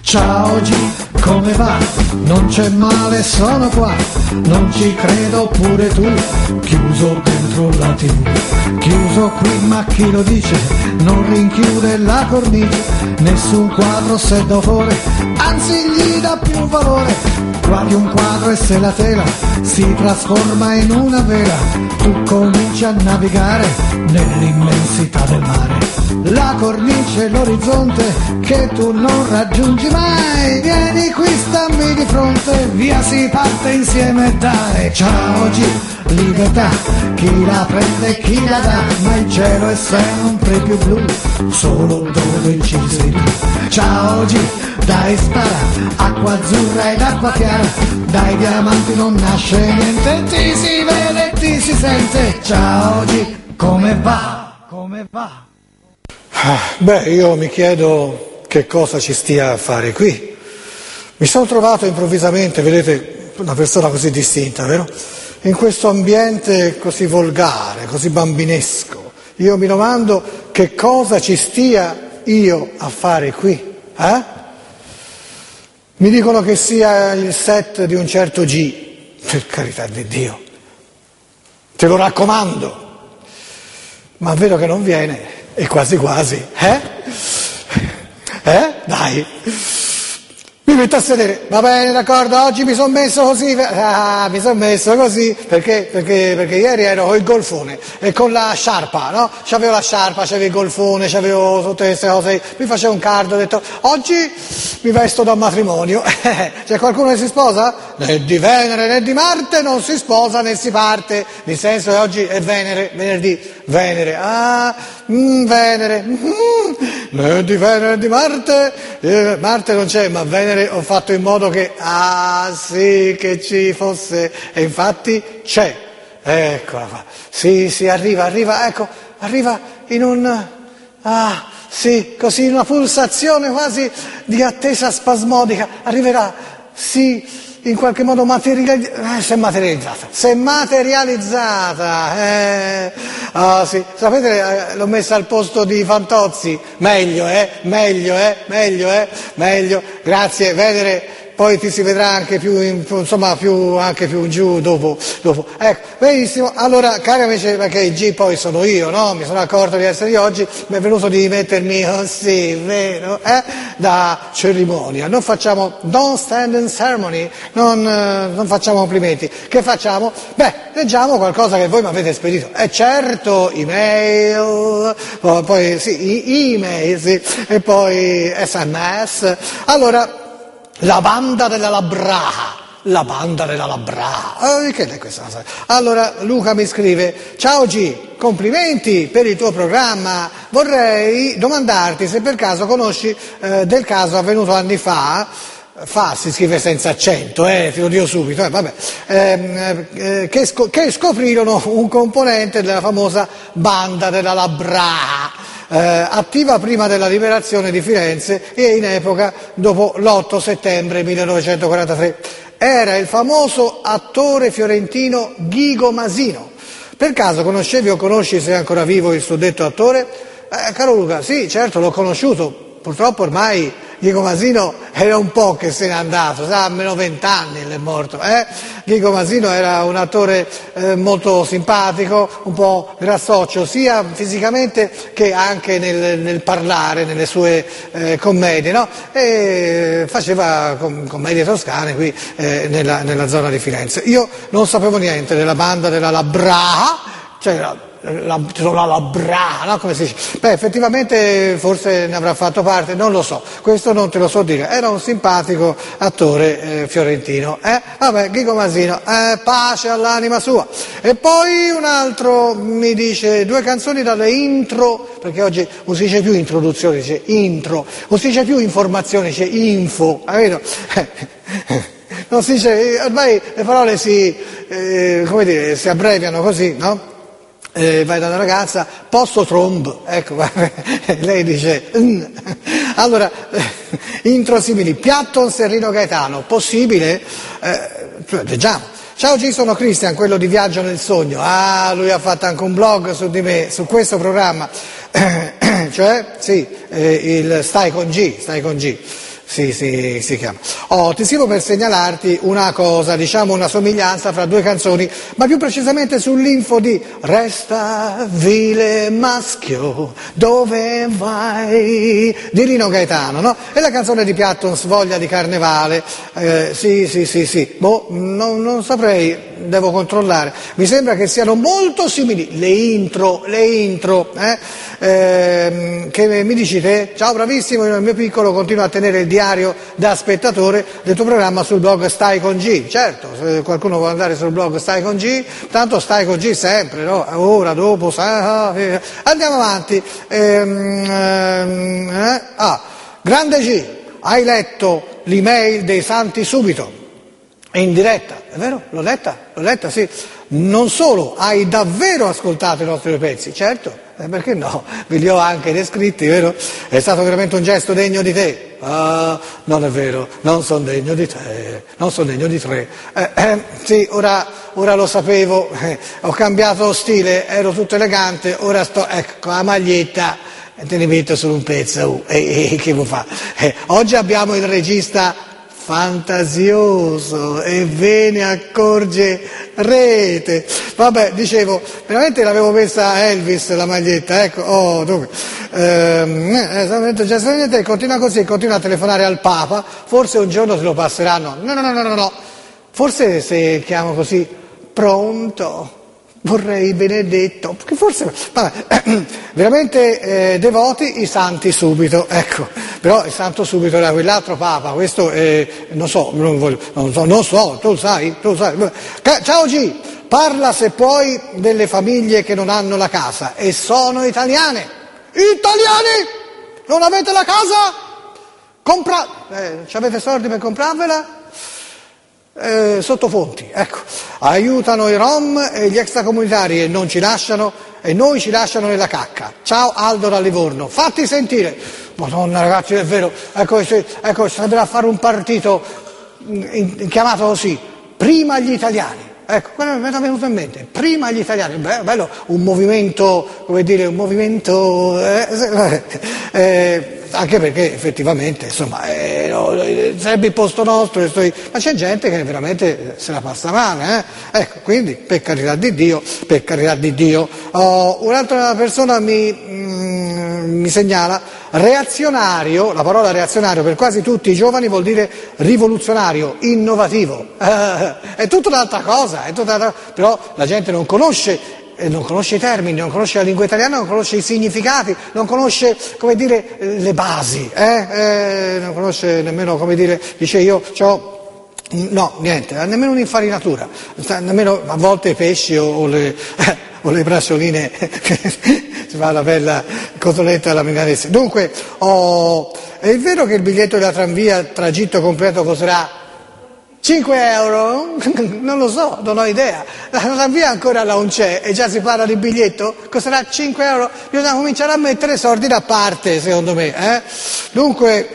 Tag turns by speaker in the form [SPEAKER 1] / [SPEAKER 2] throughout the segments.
[SPEAKER 1] Ciao G, come va? Non c'è male, sono qua. Non ci credo pure tu. Chiuso dentro la TV. Chiuso qui, ma chi lo dice? Non rinchiude la cornice. Nessun quadro se d'autore, anzi gli dà più valore. Guardi un quadro e se la tela si trasforma in una vela, tu cominci a navigare nell'immensità del mare. La cornice e l'orizzonte che tu non raggiungi mai. Vieni qui, stammi di fronte, via si parte insieme, dai. Ciao G, libertà, chi la prende e chi la dà, ma il cielo è sempre più blu, solo dove incisi tu. Ciao G, dai spara, acqua azzurra ed acqua chiara, dai diamanti non nasce niente, ti si vede e ti si sente. Ciao G, come va? Come va?
[SPEAKER 2] Beh, io mi chiedo che cosa ci stia a fare qui. Mi sono trovato improvvisamente, vedete, una persona così distinta, vero? In questo ambiente così volgare, così bambinesco. Io mi domando che cosa ci stia io a fare qui, eh? Mi dicono che sia il set di un certo G, per carità di Dio, te lo raccomando, ma vedo che non viene, e quasi quasi, Dai, mi metto a sedere, va bene, d'accordo, oggi mi sono messo così, mi sono messo così, perché ieri ero col golfone e con la sciarpa, no? C'avevo la sciarpa, c'avevo il golfone, c'avevo tutte queste cose, mi facevo un cardo, ho detto, oggi mi vesto da matrimonio, c'è qualcuno che si sposa? Né di Venere né di Marte non si sposa né si parte, nel senso che oggi è Venere, venerdì, Venere, Venere, né di Venere né di Marte, Marte non c'è, ma Venere ho fatto in modo che, sì, che ci fosse, e infatti c'è, eccola qua, sì, arriva, ecco, arriva in un, sì, così, in una pulsazione quasi di attesa spasmodica, arriverà, sì, in qualche modo si è materializzata, sì, sapete, l'ho messa al posto di Fantozzi, meglio, grazie, Venere, poi ti si vedrà anche più, anche più in giù dopo, ecco, benissimo, allora, cari amici, perché il G poi sono io, no? Mi sono accorto di essere io oggi, mi è venuto di mettermi così, vero, da cerimonia, non facciamo, don't stand in ceremony, non facciamo complimenti, che facciamo? Beh, leggiamo qualcosa che voi mi avete spedito, certo, email, poi sì, email, sì, e poi SMS, allora, la banda della Labbraha. Che è questa cosa? Allora Luca mi scrive, ciao G, complimenti per il tuo programma, vorrei domandarti se per caso conosci del caso avvenuto anni fa si scrive senza accento, te lo dico subito, che scoprirono un componente della famosa banda della Labbraha. Attiva prima della liberazione di Firenze e in epoca dopo l'8 settembre 1943. Era il famoso attore fiorentino Ghigo Masino. Per caso conoscevi o conosci, se è ancora vivo, il suddetto attore? Caro Luca, sì, certo, l'ho conosciuto. Purtroppo ormai Ghigo Masino era un po' che se n'è andato, sa, almeno 20 anni è morto. Ghigo Masino era un attore molto simpatico, un po' grassoccio, sia fisicamente che anche nel parlare, nelle sue commedie, no? E faceva commedie toscane qui nella zona di Firenze. Io non sapevo niente della banda della Labbraha, cioè la Labbraha, no? Come si dice? Beh, effettivamente forse ne avrà fatto parte, non lo so, questo non te lo so dire, era un simpatico attore fiorentino, vabbè, Ghigo Masino, pace all'anima sua. E poi un altro mi dice 2 canzoni dalle intro, perché oggi non si dice più introduzione, si dice intro, non si dice più informazione, si dice info, capito? Non si dice, ormai le parole si abbreviano così, no? Vai da una ragazza, posso tromb, ecco, lei dice, allora, intro simili, Piatton Serrino Gaetano, possibile? Leggiamo. Ciao G, sono Christian, quello di Viaggio nel Sogno, lui ha fatto anche un blog su di me, su questo programma, cioè, sì, il Stai con G, si chiama. Ti scrivo per segnalarti una cosa, diciamo una somiglianza fra due canzoni, ma più precisamente sull'info di Resta vile maschio, dove vai? Di Rino Gaetano, no? E la canzone di Piattons, Voglia di carnevale, sì, non saprei, devo controllare, mi sembra che siano molto simili, le intro, che mi dici te? Ciao, bravissimo, io nel mio piccolo continuo a tenere il diario da spettatore del tuo programma sul blog Stai con G. Certo, se qualcuno vuole andare sul blog Stai con G, tanto Stai con G sempre, no? Ora, dopo, andiamo avanti. Grande G, hai letto l'email dei Santi Subito? In diretta, è vero? L'ho letta, sì. Non solo, hai davvero ascoltato i nostri due pezzi, certo, perché no? Ve li ho anche descritti, vero? È stato veramente un gesto degno di te. Ah, non è vero, non sono degno di te, non sono degno di tre. Sì, ora lo sapevo, ho cambiato stile, ero tutto elegante, ora ecco, la maglietta, te ne metto solo un pezzo, che vuoi fare? Oggi abbiamo il regista fantasioso e ve ne accorgerete. Vabbè, dicevo, veramente l'avevo messa a Elvis la maglietta, ecco, dunque. Continua così, continua a telefonare al Papa, forse un giorno te lo passeranno. No. Forse se chiamo così, pronto, vorrei benedetto, perché forse, vabbè, veramente devoti i Santi Subito, ecco, però il Santo Subito era quell'altro Papa, questo non so, tu sai. Ciao G, parla se puoi delle famiglie che non hanno la casa e sono italiane. Italiani? Non avete la casa? Ci avete soldi per comprarvela? Sottofonti, ecco, aiutano i Rom e gli extracomunitari e non ci lasciano, e noi ci lasciano nella cacca. Ciao Aldo da Livorno, fatti sentire. Madonna ragazzi, è vero, ecco, sarebbe da fare un partito chiamato così, prima gli italiani. Ecco, quello mi è venuto in mente, prima gli italiani, bello, un movimento, anche perché effettivamente, insomma, sarebbe il posto nostro, ma c'è gente che veramente se la passa male, Ecco, quindi, per carità di Dio, un'altra persona mi segnala, reazionario, la parola reazionario per quasi tutti i giovani vuol dire rivoluzionario, innovativo, è tutta un'altra cosa, però la gente non conosce i termini, non conosce la lingua italiana, non conosce i significati, non conosce, come dire, le basi, non conosce nemmeno, come dire, dice io no, niente, nemmeno un'infarinatura, nemmeno a volte i pesci o le braccioline, si fa la bella cotoletta alla milanese. Dunque, è vero che il biglietto della tranvia tragitto completo costerà 5 euro? Non lo so, non ho idea. La tranvia ancora non c'è e già si parla di biglietto? Costerà 5 euro? Bisogna cominciare a mettere soldi da parte, secondo me. Dunque,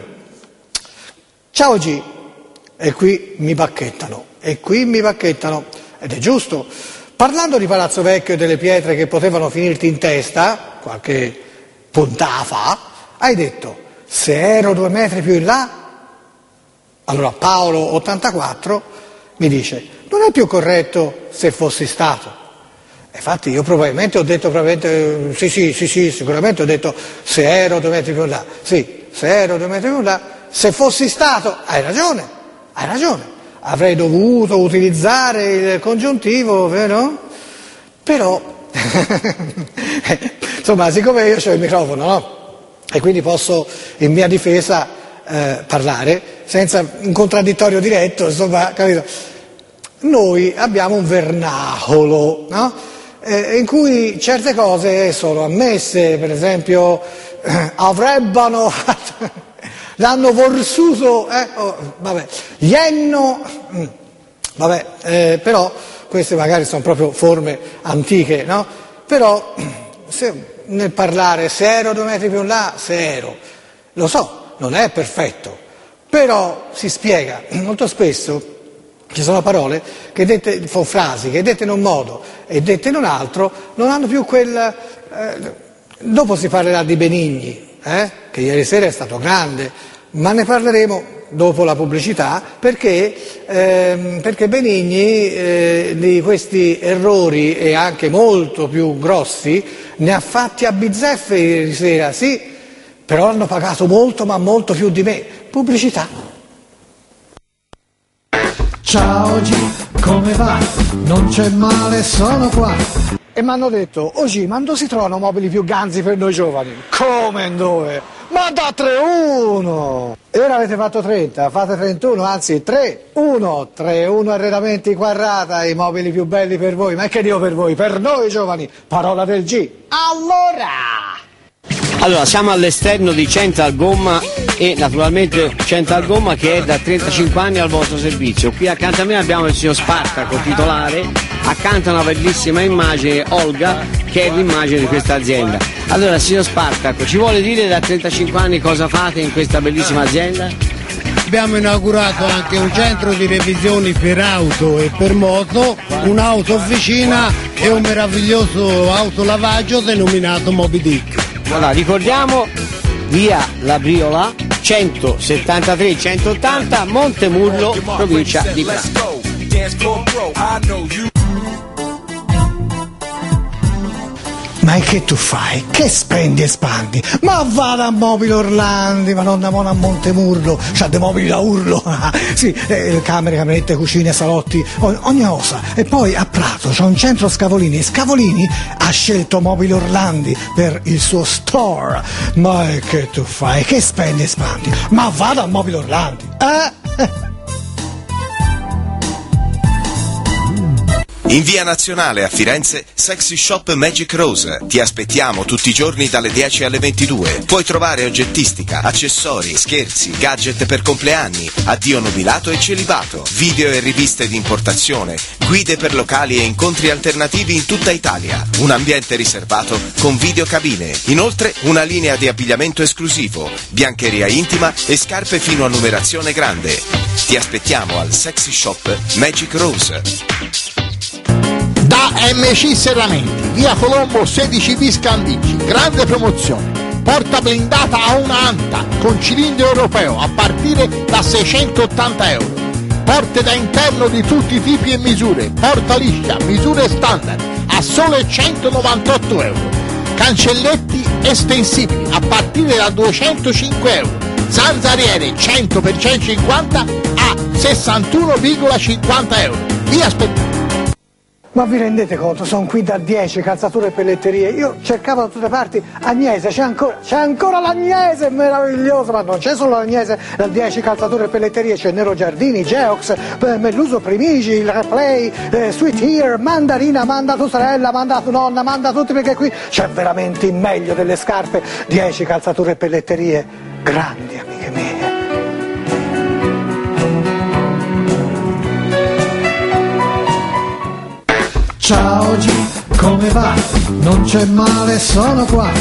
[SPEAKER 2] ciao G, e qui mi bacchettano, ed è giusto. Parlando di Palazzo Vecchio e delle pietre che potevano finirti in testa, qualche puntata fa, hai detto, se ero 2 metri più in là. Allora Paolo 84 mi dice, non è più corretto se fossi stato. Infatti io probabilmente ho detto, sì, sicuramente ho detto se ero 2 metri più in là. Sì, se ero 2 metri più in là, se fossi stato, hai ragione, avrei dovuto utilizzare il congiuntivo, vero? Però, insomma, siccome io ho il microfono, no? E quindi posso, in mia difesa, parlare senza un contraddittorio diretto, insomma, capito? Noi abbiamo un vernacolo, no? In cui certe cose sono ammesse, per esempio avrebbero l'hanno vorsuto, vabbè, ienno, vabbè, però queste magari sono proprio forme antiche, no? Però nel parlare se ero 2 metri più in là, se ero, lo so, non è perfetto, però si spiega. Molto spesso ci sono parole che dette, o frasi che dette in un modo e dette in un altro non hanno più quel... dopo si parlerà di Benigni, che ieri sera è stato grande, ma ne parleremo dopo la pubblicità, perché Benigni di questi errori, e anche molto più grossi, ne ha fatti a bizzeffe ieri sera, sì, però hanno pagato molto, ma molto più di me. Pubblicità.
[SPEAKER 1] Ciao G, come va? Non c'è male, sono qua.
[SPEAKER 2] E mi hanno detto, oggi, ma dove si trovano mobili più ganzi per noi giovani? Come dove? Ma da 3-1! E ora avete fatto 30, fate 31, anzi 3-1, 3-1 arredamenti Quarrata, i mobili più belli per voi, ma che Dio per voi, per noi giovani, parola del G.
[SPEAKER 3] Allora, siamo all'esterno di Central Gomma e naturalmente Central Gomma che è da 35 anni al vostro servizio. Qui accanto a me abbiamo il signor Spartaco, titolare, accanto a una bellissima immagine, Olga, che è l'immagine di questa azienda. Allora, signor Spartaco, ci vuole dire da 35 anni cosa fate in questa bellissima azienda?
[SPEAKER 4] Abbiamo inaugurato anche un centro di revisioni per auto e per moto, un'auto officina e un meraviglioso autolavaggio denominato Moby Dick.
[SPEAKER 3] Allora, ricordiamo, via La Briola, 173-180, Montemurlo, provincia di Prato.
[SPEAKER 2] Ma che tu fai? Che spendi e spandi? Ma vada a Mobili Orlandi, ma non da a Montemurlo, c'ha dei mobili da urlo, sì, camere, camerette, cucine, salotti, ogni cosa. E poi a Prato c'è un centro Scavolini, e Scavolini ha scelto Mobili Orlandi per il suo store. Ma che tu fai? Che spendi e spandi? Ma vada a Mobili Orlandi,
[SPEAKER 5] In via Nazionale a Firenze, Sexy Shop Magic Rose. Ti aspettiamo tutti i giorni dalle 10 alle 22. Puoi trovare oggettistica, accessori, scherzi, gadget per compleanni, addio nubilato e celibato, video e riviste di importazione, guide per locali e incontri alternativi in tutta Italia. Un ambiente riservato con videocabine. Inoltre una linea di abbigliamento esclusivo, biancheria intima e scarpe fino a numerazione grande. Ti aspettiamo al Sexy Shop Magic Rose.
[SPEAKER 6] Da MC Serramenti, via Colombo 16 bis Candici, grande promozione. Porta blindata a una anta con cilindro europeo a partire da 680 euro. Porte da interno di tutti i tipi e misure, porta liscia, misure standard a sole 198 euro. Cancelletti estensibili a partire da 205 euro. Zanzariere 100 per 150 a 61,50 euro. Vi aspettiamo.
[SPEAKER 2] Ma vi rendete conto? Sono qui da 10, calzature e pelletterie. Io cercavo da tutte le parti Agnese, c'è ancora l'Agnese, meraviglioso, ma non c'è solo l'Agnese, da 10 calzature e pelletterie, c'è Nero Giardini, Geox, Melluso Primigi, il Replay, Sweet Ear, Mandarina, manda tua sorella, manda tua nonna, manda tutti, perché qui c'è veramente il meglio delle scarpe. 10 calzature e pelletterie, grandi amiche mie.
[SPEAKER 1] Ciao G, come va? Non c'è male, sono qua.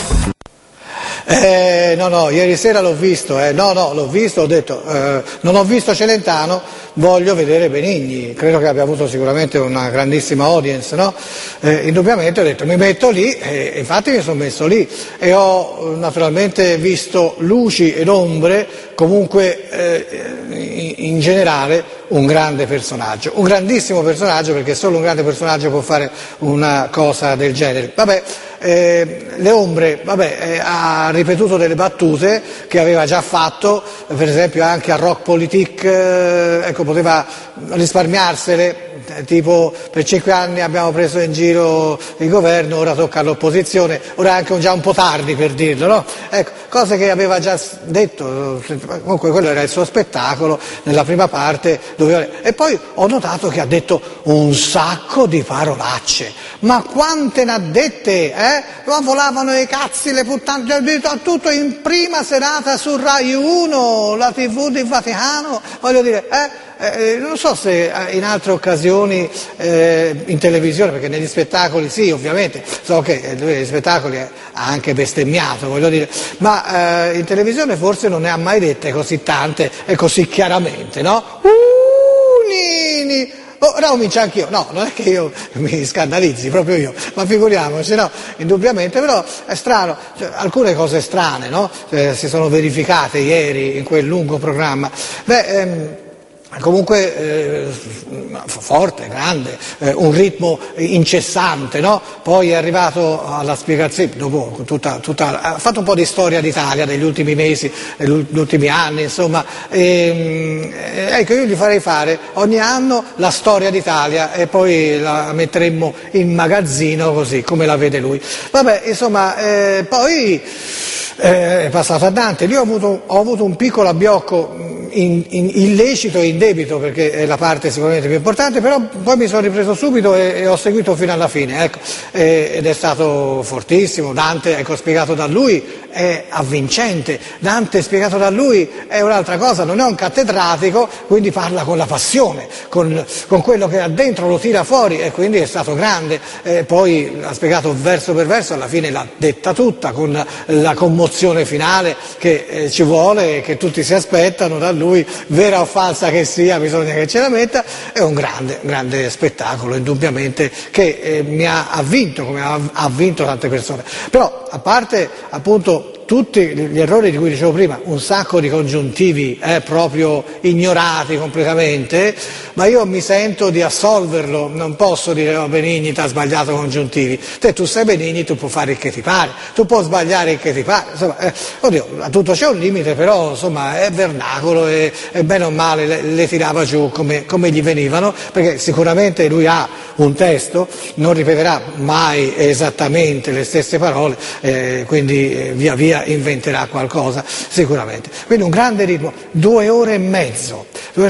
[SPEAKER 2] No, ieri sera l'ho visto, l'ho visto, ho detto, non ho visto Celentano, voglio vedere Benigni, credo che abbia avuto sicuramente una grandissima audience, no? Indubbiamente ho detto, mi metto lì, e infatti mi sono messo lì, e ho naturalmente visto luci ed ombre, comunque in generale un grande personaggio, un grandissimo personaggio, perché solo un grande personaggio può fare una cosa del genere. Vabbè, le ombre, ha ripetuto delle battute che aveva già fatto, per esempio anche a Rock Politique, ecco, poteva risparmiarsele, tipo per 5 anni abbiamo preso in giro il governo, ora tocca all'opposizione, ora è anche già un po' tardi per dirlo, no? Ecco, cose che aveva già detto, comunque quello era il suo spettacolo nella prima parte, e poi ho notato che ha detto un sacco di parolacce, ma quante ne ha dette, Ma volavano i cazzi, le puttane, tutto in prima serata su Rai 1, la TV di Vaticano, voglio dire, non so se in altre occasioni in televisione, perché negli spettacoli sì, ovviamente, so che negli spettacoli ha anche bestemmiato, voglio dire, ma in televisione forse non ne ha mai dette così tante e così chiaramente, no? Nini, ora comincio anch'io. No, non è che io mi scandalizzi, proprio io, ma figuriamoci, no? Indubbiamente, però è strano, cioè, alcune cose strane, no? Si sono verificate ieri in quel lungo programma. Comunque forte, grande, un ritmo incessante, no? Poi è arrivato alla spiegazione, dopo ha fatto un po' di storia d'Italia degli ultimi mesi, degli ultimi anni, insomma, ecco, io gli farei fare ogni anno la storia d'Italia e poi la metteremmo in magazzino così come la vede lui. Vabbè, insomma, poi è passato a Dante. Io ho avuto un piccolo abbiocco illecito e indebito, perché è la parte sicuramente più importante, però poi mi sono ripreso subito e ho seguito fino alla fine, ecco. Ed è stato fortissimo. Dante, ecco, spiegato da lui è avvincente, Dante spiegato da lui è un'altra cosa, non è un cattedratico, quindi parla con la passione, con quello che ha dentro lo tira fuori, e quindi è stato grande. Poi ha spiegato verso per verso, alla fine l'ha detta tutta con la commozione finale che ci vuole, che tutti si aspettano da lui, vera o falsa che sia, bisogna che ce la metta. È un grande spettacolo, indubbiamente, che mi ha avvinto come ha vinto tante persone. Però, a parte appunto tutti gli errori di cui dicevo prima, un sacco di congiuntivi proprio ignorati completamente, ma io mi sento di assolverlo, non posso dire oh, Benigni ti ha sbagliato congiuntivi, tu sei Benigni, tu puoi fare il che ti pare, tu puoi sbagliare il che ti pare, insomma, oddio, a tutto c'è un limite, però insomma è vernacolo e bene o male le tirava giù come gli venivano, perché sicuramente lui ha un testo, non ripeterà mai esattamente le stesse parole, quindi via via inventerà qualcosa sicuramente. Quindi un grande ritmo, 2 ore e mezzo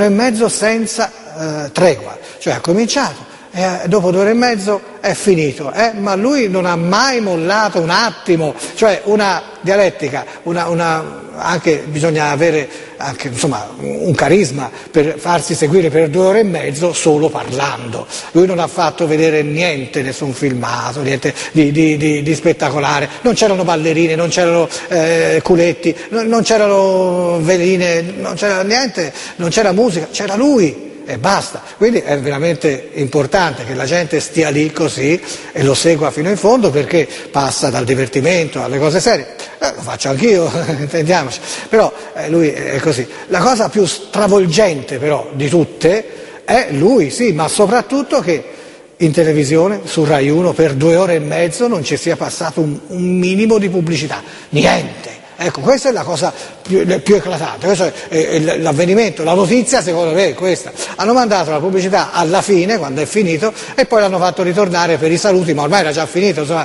[SPEAKER 2] senza tregua, cioè ha cominciato e dopo 2 ore e mezzo è finito, ma lui non ha mai mollato un attimo, cioè una dialettica, anche bisogna avere anche, insomma, un carisma per farsi seguire per 2 ore e mezzo solo parlando. Lui non ha fatto vedere niente, nessun filmato, niente di spettacolare, non c'erano ballerine, non c'erano culetti, non c'erano veline, non c'era niente, non c'era musica, c'era lui e basta. Quindi è veramente importante che la gente stia lì così e lo segua fino in fondo, perché passa dal divertimento alle cose serie. Lo faccio anch'io, intendiamoci, però lui è così. La cosa più stravolgente però di tutte è lui, sì, ma soprattutto che in televisione, su Rai 1, per 2 ore e mezzo non ci sia passato un minimo di pubblicità, niente. Ecco, questa è la cosa più eclatante, questo è l'avvenimento, la notizia secondo me è questa. Hanno mandato la pubblicità alla fine, quando è finito, e poi l'hanno fatto ritornare per i saluti, ma ormai era già finito, insomma,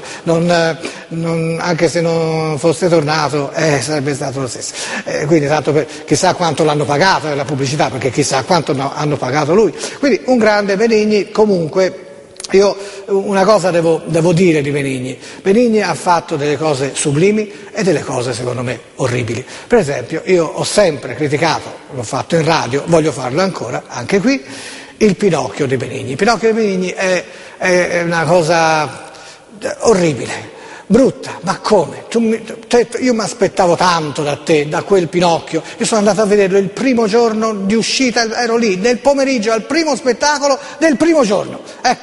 [SPEAKER 2] anche se non fosse tornato sarebbe stato lo stesso. Quindi tanto chissà quanto l'hanno pagato la pubblicità, perché chissà quanto hanno pagato lui. Quindi un grande Benigni. Comunque io una cosa devo dire di Benigni. Benigni ha fatto delle cose sublimi e delle cose secondo me orribili. Per esempio, io ho sempre criticato, l'ho fatto in radio, voglio farlo ancora, anche qui, il Pinocchio di Benigni. Il Pinocchio di Benigni è una cosa orribile, brutta, ma come? Io mi aspettavo tanto da te, da quel Pinocchio. Io sono andato a vederlo il primo giorno di uscita, ero lì nel pomeriggio al primo spettacolo del primo giorno.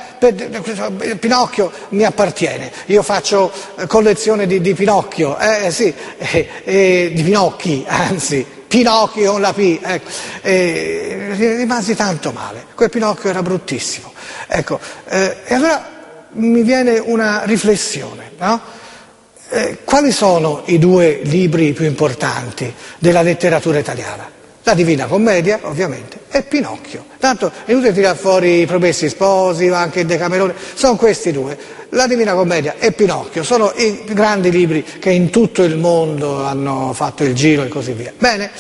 [SPEAKER 2] Pinocchio mi appartiene, io faccio collezione di Pinocchio, sì, di Pinocchi, anzi. Pinocchio con la P, ecco. Rimasi tanto male, quel Pinocchio era bruttissimo, ecco. E allora mi viene una riflessione, no? Quali sono i 2 libri più importanti della letteratura italiana? La Divina Commedia, ovviamente, e Pinocchio. Tanto è inutile tirare fuori i Promessi Sposi, anche il Decamerone, sono questi 2. La Divina Commedia e Pinocchio sono i grandi libri che in tutto il mondo hanno fatto il giro e così via. Bene,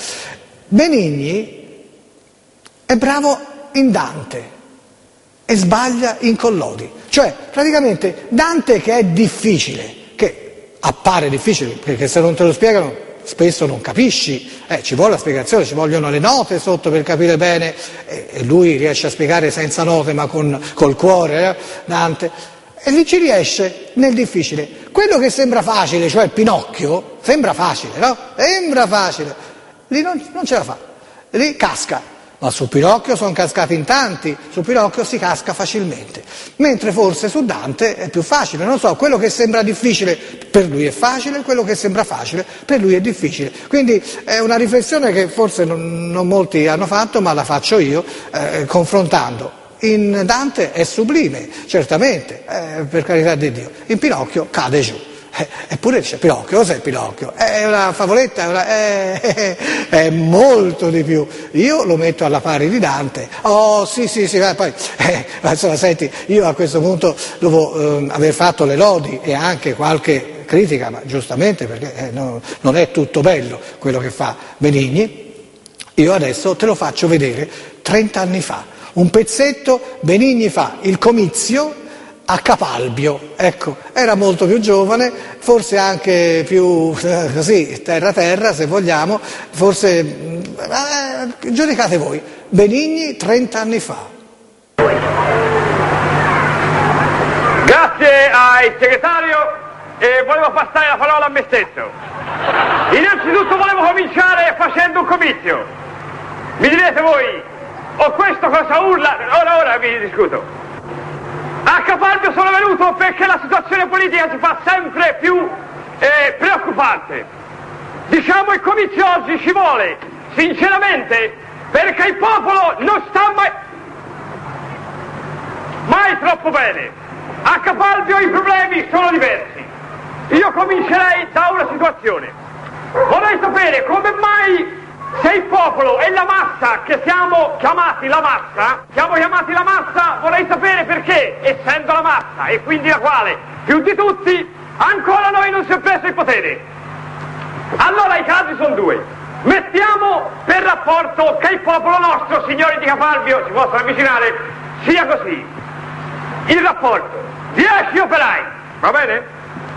[SPEAKER 2] Benigni è bravo in Dante e sbaglia in Collodi. Cioè, praticamente, Dante, che è difficile, che appare difficile, perché se non te lo spiegano spesso non capisci, ci vuole la spiegazione, ci vogliono le note sotto per capire bene, e lui riesce a spiegare senza note ma col cuore, Dante, e lì ci riesce nel difficile. Quello che sembra facile, cioè il Pinocchio, sembra facile, no? Sembra facile, lì non ce la fa, lì casca, ma su Pinocchio sono cascati in tanti, su Pinocchio si casca facilmente, mentre forse su Dante è più facile, non so, quello che sembra difficile per lui è facile, quello che sembra facile per lui è difficile, quindi è una riflessione che forse non molti hanno fatto, ma la faccio io, confrontando. In Dante è sublime, certamente, per carità di Dio, in Pinocchio cade giù. Eppure dice Pinocchio, cos'è Pinocchio? È una favoletta, è molto di più. Io lo metto alla pari di Dante. Oh sì, poi insomma, senti, io a questo punto, dopo aver fatto le lodi e anche qualche critica, ma giustamente perché non è tutto bello quello che fa Benigni, io adesso te lo faccio vedere 30 anni fa. Un pezzetto, Benigni fa il comizio a Capalbio, ecco, era molto più giovane, forse anche più così terra se vogliamo, forse giudicate voi. Benigni 30 anni fa.
[SPEAKER 7] Grazie al segretario, volevo passare la parola a me stesso. Innanzitutto volevo cominciare facendo un comizio. Mi direte voi, o questo cosa urla? Ora vi discuto. A Capalbio sono venuto perché la situazione politica si fa sempre più preoccupante. Diciamo il comizio oggi ci vuole, sinceramente, perché il popolo non sta mai troppo bene. A Capalbio i problemi sono diversi. Io comincerei da una situazione. Vorrei sapere come mai, se il popolo e la massa, che siamo chiamati la massa, vorrei sapere perché, essendo la massa e quindi la quale più di tutti, ancora noi non si è preso il potere. Allora i casi sono due. Mettiamo per rapporto che il popolo nostro, signori di Capalbio, si possono avvicinare, sia così. Il rapporto, 10 operai, va bene?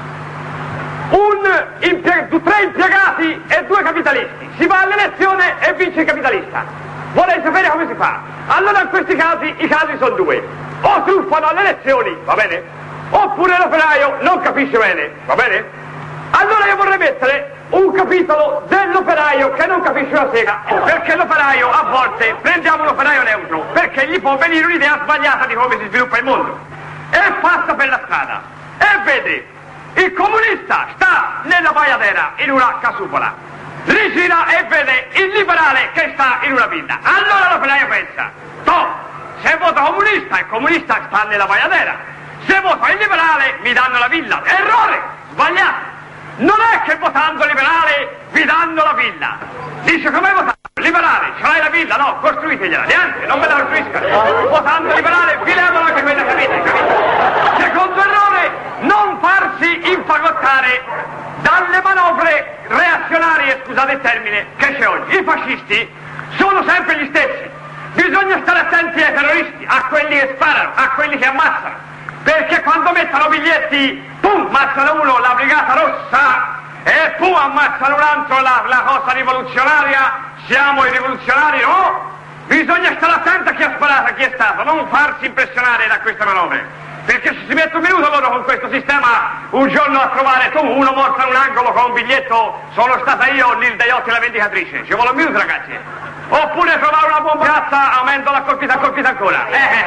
[SPEAKER 7] 3 impiegati e 2 capitalisti. Si va all'elezione e vince il capitalista. Vorrei sapere come si fa. Allora in questi casi i casi sono due. O truffano alle elezioni, va bene? Oppure l'operaio non capisce bene, va bene? Allora io vorrei mettere un capitolo dell'operaio che non capisce una sega, perché l'operaio a volte, prendiamo un operaio neutro, perché gli può venire un'idea sbagliata di come si sviluppa il mondo. E passa per la strada e vede il comunista sta nella baiadera in una casupola, rigira e vede il liberale che sta in una villa. Allora l'operaio pensa, se voto comunista, il comunista sta nella baiadera, se voto il liberale mi danno la villa. Errore, sbagliato. Non è che votando liberale vi danno la villa. Dice, come hai votato? Liberale, ce l'hai la villa? No, costruitegliela, neanche, non me la costruiscano. Votando liberale vi levano anche quella, capite? Secondo errore, non farsi infagottare dalle manovre reazionarie, scusate il termine, che c'è oggi. I fascisti sono sempre gli stessi. Bisogna stare attenti ai terroristi, a quelli che sparano, a quelli che ammazzano, perché quando mettono biglietti, pum, ammazzano uno, la Brigata Rossa, e pum, ammazzano un altro, la cosa rivoluzionaria, siamo i rivoluzionari, no? Bisogna stare attenti a chi ha sparato, a chi è stato, non farsi impressionare da queste manovre. Perché se si mette un minuto loro con questo sistema un giorno a trovare uno morto in un angolo con un biglietto, sono stata io, Nil Deiotti la vendicatrice, ci vuole un minuto ragazzi. Oppure trovare una bomba piazza, aumento la colpita ancora.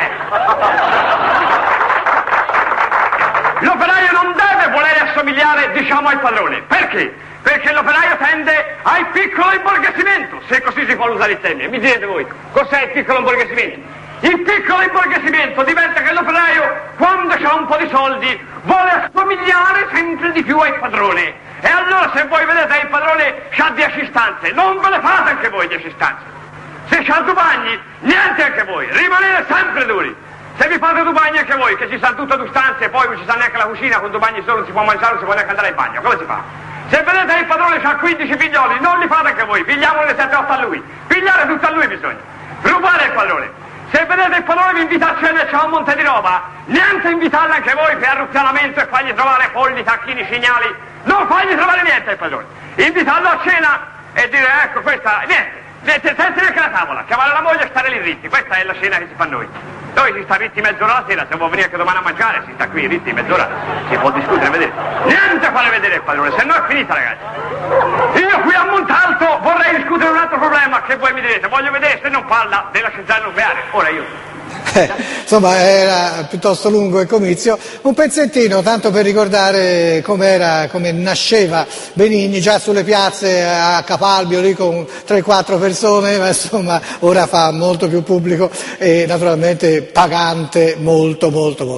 [SPEAKER 7] L'operaio non deve volere assomigliare, diciamo, al padrone. Perché? Perché l'operaio tende al piccolo imborghesimento, se così si può usare il termine. Mi direte voi, cos'è il piccolo imborghesimento? Il piccolo imborghesimento diventa che l'operaio, quando ha un po' di soldi, vuole assomigliare sempre di più al padrone. E allora se voi vedete il padrone c'ha 10 stanze, non ve le fate anche voi 10 stanze. Se c'ha 2 bagni, niente anche voi, rimanete sempre duri. Se vi fate 2 bagni anche voi, che ci stanno tutte 2 stanze e poi non ci sta neanche la cucina, con 2 bagni solo non si può mangiare, non si può neanche andare al bagno, come si fa? Se vedete il padrone c'ha 15 figlioli, non li fate anche voi, pigliamone 7-8 a lui, pigliare tutto a lui bisogna, rubare il padrone. Se vedete il padrone vi invita a cena e c'ha un monte di roba, niente invitarlo anche voi per arrucchiamento e fargli trovare polli, tacchini, cignali, non fargli trovare niente il padrone. Invitarlo a cena e dire ecco questa, niente, senza neanche la tavola, chiamare la moglie e stare lì ritti, questa è la cena che si fa noi. Noi si sta ritti mezz'ora la sera, se vuoi venire anche domani a mangiare, si sta qui ritti mezz'ora, si può discutere, vedete. Niente fare vedere il padrone, se no è finita ragazzi. Io qui a Montalto vorrei discutere un altro problema che voi mi direte. inglese, voglio vedere se non parla della centrale nucleare. Ora io...
[SPEAKER 2] Insomma, era piuttosto lungo il comizio, un pezzettino tanto per ricordare come nasceva Benigni già sulle piazze a Capalbio lì con 3-4 persone, ma insomma ora fa molto più pubblico e naturalmente pagante molto.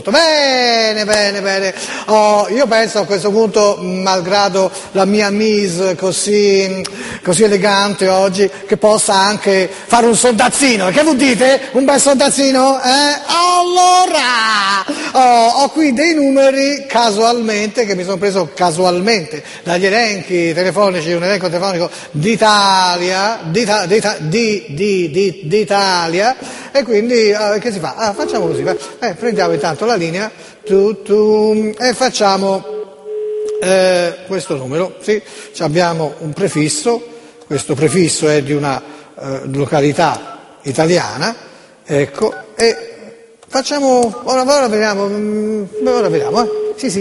[SPEAKER 2] Bene. Io penso a questo punto, malgrado la mia mise così elegante oggi, che possa anche fare un sondazzino. Che vuol dite? Un bel sondazzino? Allora, ho qui dei numeri casualmente, che mi sono preso casualmente dagli elenchi telefonici, un elenco telefonico d'Italia, e quindi che si fa? Facciamo così, prendiamo intanto la linea e facciamo questo numero, sì, abbiamo un prefisso, questo prefisso è di una località italiana, ecco, e facciamo, ora vediamo, sì,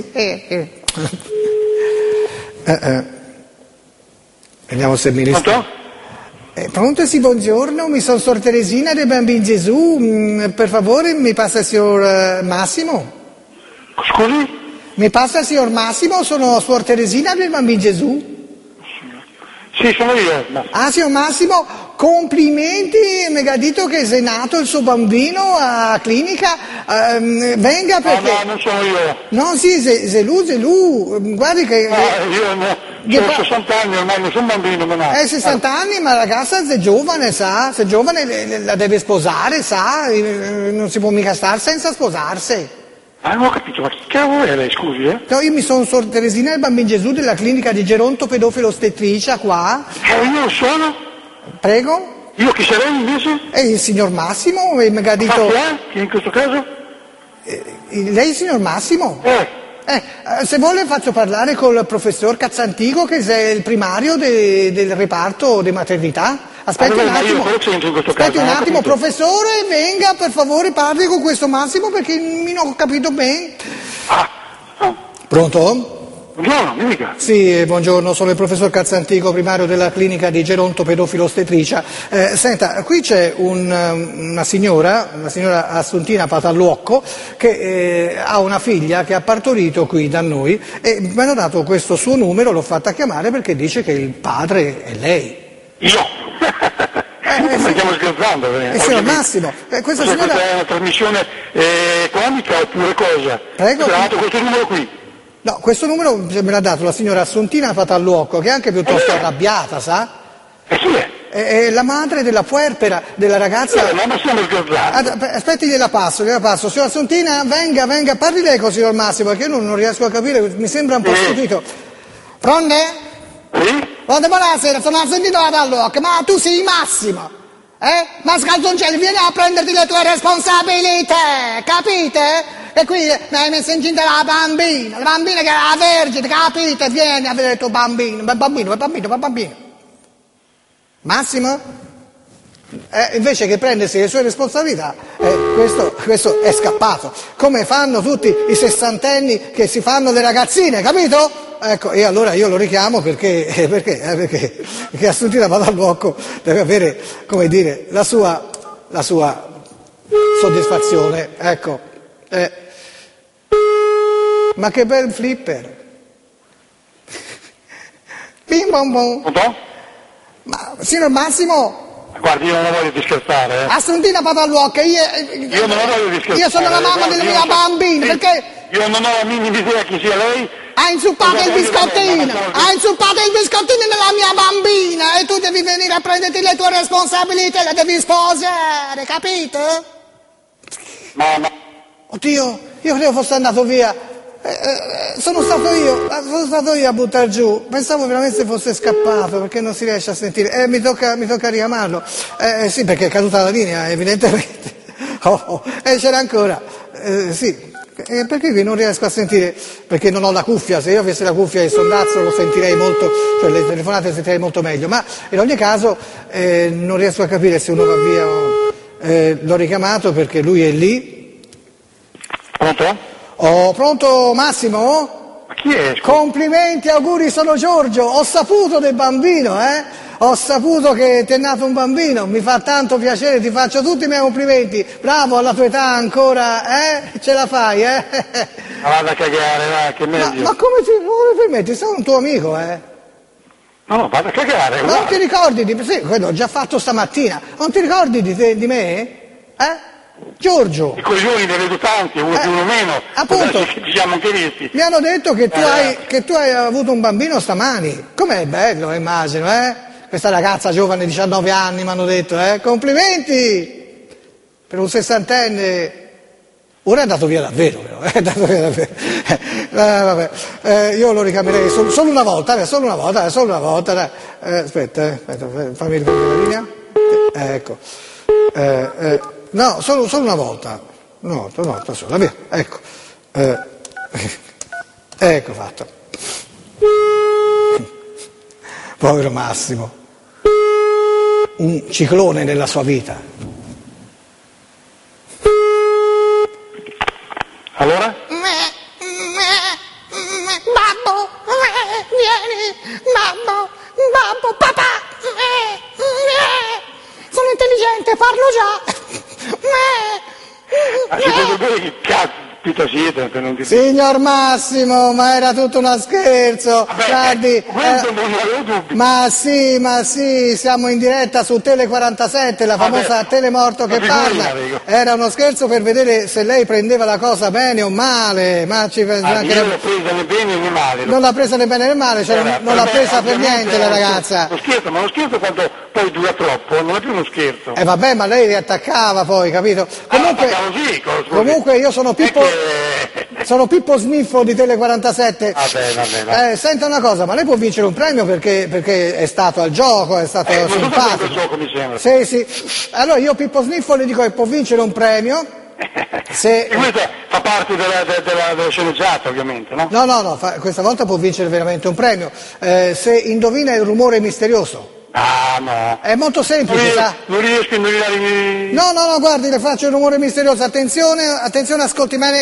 [SPEAKER 2] vediamo se mi risponde. Pronto? Sì, buongiorno, mi sono Suor Teresina del Bambino Gesù, per favore mi passa il signor Massimo?
[SPEAKER 8] Scusi?
[SPEAKER 2] Mi passa il signor Massimo, sono Suor Teresina del Bambino Gesù?
[SPEAKER 8] Sì, sono io.
[SPEAKER 2] Ah, signor Massimo, complimenti, mi ha detto che è nato il suo bambino a clinica, venga perché...
[SPEAKER 8] No, non sono io.
[SPEAKER 2] No, sì, se lui, guardi che...
[SPEAKER 8] io no, ho 60 anni, ormai non sono bambino, ma no.
[SPEAKER 2] 60 anni, ma la ragazza è giovane, sa, se è giovane la deve sposare, sa, non si può mica stare senza sposarsi.
[SPEAKER 8] Non ho capito, ma chi cavolo è lei, scusi,
[SPEAKER 2] No, io mi sono Suor Teresina del Bambino Gesù della clinica di Geronto Pedofilo Ostetricia qua.
[SPEAKER 8] Io sono?
[SPEAKER 2] Prego?
[SPEAKER 8] Io chi sarei invece?
[SPEAKER 2] Il signor Massimo, e mi ha detto...
[SPEAKER 8] Chi in questo caso?
[SPEAKER 2] Lei, signor Massimo? Se vuole faccio parlare col professor Cazzantico, che è il primario del reparto di maternità. Aspetti un attimo, professore, venga per favore, parli con questo Massimo perché non ho capito bene. Pronto?
[SPEAKER 8] Buongiorno, mi dica.
[SPEAKER 2] Sì, buongiorno, sono il professor Cazzantico, primario della clinica di Geronto Pedofilo Ostetricia. Senta, qui c'è una signora Assuntina Patalluocco, che ha una figlia che ha partorito qui da noi e mi hanno dato questo suo numero, l'ho fatta chiamare perché dice che il padre è lei.
[SPEAKER 8] Io? Stiamo scherzando,
[SPEAKER 2] signor Massimo, questa signora...
[SPEAKER 8] è una trasmissione comica oppure cosa?
[SPEAKER 2] Prego.
[SPEAKER 8] Mi ha dato questo numero qui?
[SPEAKER 2] No, questo numero me l'ha dato la signora Assuntina Patalluocco, che è anche piuttosto arrabbiata, sa?
[SPEAKER 8] Chi è?
[SPEAKER 2] È la madre della puerpera, della ragazza...
[SPEAKER 8] ma stiamo scherzando.
[SPEAKER 2] Aspetti, gliela passo. Signora Assuntina, venga, parli lei con il signor Massimo, perché io non riesco a capire, mi sembra un po' stupito. Pronte?
[SPEAKER 8] Sì?
[SPEAKER 2] Pronte, buonasera, sono Assuntina Patalluocco, ma tu sei Massimo, Ma Scalzoncelli, vieni a prenderti le tue responsabilità, capite? E qui mi hai messo incinta la bambina che era vergine, capite? Vieni a vedere il tuo bambino, bambino. Massimo? Invece che prendersi le sue responsabilità, questo è scappato, come fanno tutti i sessantenni che si fanno le ragazzine, capito? Ecco, e allora io lo richiamo perché Assuntina Patalluocco deve avere, come dire, la sua soddisfazione, ecco. Ma che bel flipper! Bim bom bom! Ma signor Massimo!
[SPEAKER 8] Guardi, io non voglio di scherzare,
[SPEAKER 2] Assuntina Patalluocco,
[SPEAKER 8] io non voglio di scherzare.
[SPEAKER 2] Io sono la mamma della mia bambina, perché...
[SPEAKER 8] Io non ho la minima idea chi sia lei.
[SPEAKER 2] Ha inzuppato il biscottino nella mia bambina e tu devi venire a prenderti le tue responsabilità, la devi sposare, capito?
[SPEAKER 8] Ma...
[SPEAKER 2] Oddio, io credevo fosse andato via. Sono stato io a buttar giù, pensavo veramente fosse scappato perché non si riesce a sentire, mi tocca richiamarlo, sì, perché è caduta la linea evidentemente, c'era ancora, sì, perché qui non riesco a sentire, perché non ho la cuffia, se io avessi la cuffia e il sondazzo lo sentirei molto, cioè le telefonate sentirei molto meglio, ma in ogni caso non riesco a capire se uno va via o... l'ho richiamato perché lui è lì.
[SPEAKER 8] Pronto?
[SPEAKER 2] Pronto Massimo?
[SPEAKER 8] Ma chi è?
[SPEAKER 2] Complimenti, auguri, sono Giorgio, ho saputo del bambino, Ho saputo che ti è nato un bambino, mi fa tanto piacere, ti faccio tutti i miei complimenti. Bravo, alla tua età ancora, ce la fai,
[SPEAKER 8] Ma vada a cagare, va, che meglio.
[SPEAKER 2] Ma come ti permetti? Sei un tuo amico,
[SPEAKER 8] No, vada a cagare,
[SPEAKER 2] Non ti ricordi di... Sì, quello ho già fatto stamattina. Non ti ricordi di me? Giorgio.
[SPEAKER 8] I coglioni ne vedo tanti, uno più uno meno.
[SPEAKER 2] Appunto.
[SPEAKER 8] Ci siamo anche visti.
[SPEAKER 2] Mi hanno detto che tu hai avuto un bambino stamani. Com'è bello, immagino, Questa ragazza giovane, 19 anni, mi hanno detto, Complimenti! Per un sessantenne. Ora è andato via davvero, però, è andato via davvero. Vabbè. Io lo ricamerei solo una volta, dai. Aspetta, fammi riprendere la linea. Ecco. No, solo una volta. Una volta sola, via, ecco. Ecco fatto. Povero Massimo. Un ciclone nella sua vita.
[SPEAKER 8] Allora?
[SPEAKER 9] Babbo, vieni, babbo, papà, sono intelligente, parlo già.
[SPEAKER 8] Secondo voi che caspita siete? Per non dire...
[SPEAKER 2] Signor Massimo, ma era tutto uno scherzo. Guardi, ma sì, siamo in diretta su Tele 47, la famosa Telemorto che parla. Era uno scherzo per vedere se lei prendeva la cosa bene o male. Ma ci
[SPEAKER 8] io l'ho presa né bene né male.
[SPEAKER 2] Non l'ha presa né bene né male, cioè non l'ha presa per niente la ragazza.
[SPEAKER 8] Lo scherzo, ma lo scherzo quando poi dura troppo non è più uno scherzo.
[SPEAKER 2] Vabbè, ma lei riattaccava poi, capito? Comunque io sono Pippo Sniffo di Tele 47.
[SPEAKER 8] Vabbè.
[SPEAKER 2] Senta una cosa, ma lei può vincere un premio perché è stato al gioco, è stato simpatico.
[SPEAKER 8] Il gioco, mi sembra.
[SPEAKER 2] Sì. Allora io Pippo Sniffo le dico che può vincere un premio.
[SPEAKER 8] E questo fa parte della sceneggiata, ovviamente, no?
[SPEAKER 2] No, questa volta può vincere veramente un premio. Se indovina il rumore misterioso.
[SPEAKER 8] Ah, no.
[SPEAKER 2] È molto semplice, sa?
[SPEAKER 8] Non riesco a indovinare i miei...
[SPEAKER 2] No, guardi, le faccio il rumore misterioso. Attenzione, ascolti bene.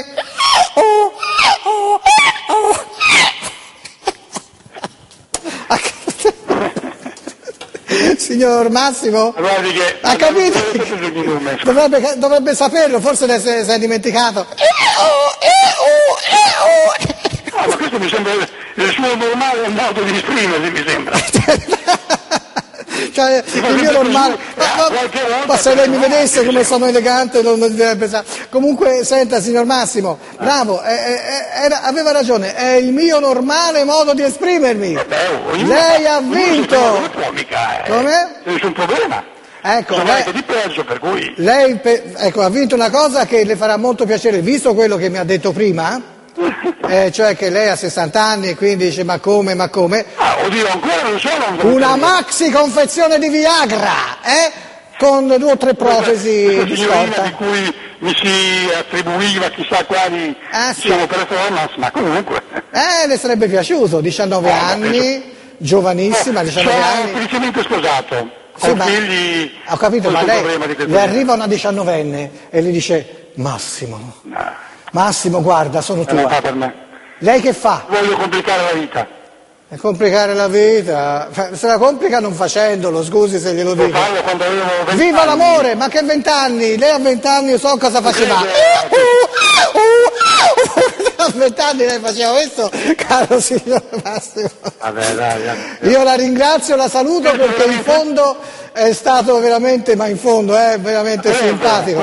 [SPEAKER 2] Signor Massimo?
[SPEAKER 8] Guardi che...
[SPEAKER 2] Ha capito? Dovrebbe saperlo, forse si è dimenticato.
[SPEAKER 8] Ma questo mi sembra il suo normale modo di esprimersi, mi sembra.
[SPEAKER 2] Cioè, il mio normale, ma se lei mi vedesse come sono elegante non mi direbbe. Comunque, senta, signor Massimo, bravo, aveva ragione, è il mio normale modo di esprimermi. Lei ha vinto. Come?
[SPEAKER 8] Nessun problema.
[SPEAKER 2] Ecco,
[SPEAKER 8] di peggio, per cui...
[SPEAKER 2] Lei ha vinto una cosa che le farà molto piacere, visto quello che mi ha detto prima. Cioè che lei ha 60 anni e quindi dice ma come?
[SPEAKER 8] Oddio, ancora non sono
[SPEAKER 2] una maxi confezione di Viagra, con 2 o 3 protesi di scorta.
[SPEAKER 8] Di cui mi si attribuiva chissà quali performance, ma comunque.
[SPEAKER 2] Le sarebbe piaciuto, 19 anni, giovanissima, 19 anni.
[SPEAKER 8] Sono felicemente sposato, con figli.
[SPEAKER 2] Ho capito, ma lei le arriva una 19enne e le dice Massimo, guarda, sono tua.
[SPEAKER 8] Non fa per me.
[SPEAKER 2] Lei che fa?
[SPEAKER 8] Voglio complicare la vita.
[SPEAKER 2] E complicare la vita? Se la complica non facendolo, scusi se glielo dico.
[SPEAKER 8] Quando avevo 20
[SPEAKER 2] Viva
[SPEAKER 8] anni.
[SPEAKER 2] l'amore, ma che 20 anni? Lei a 20 anni io so cosa faceva. A 20 anni lei faceva questo, caro signor Massimo.
[SPEAKER 8] Vabbè, dai.
[SPEAKER 2] Io la ringrazio, la saluto perché in fondo è stato veramente, veramente simpatico.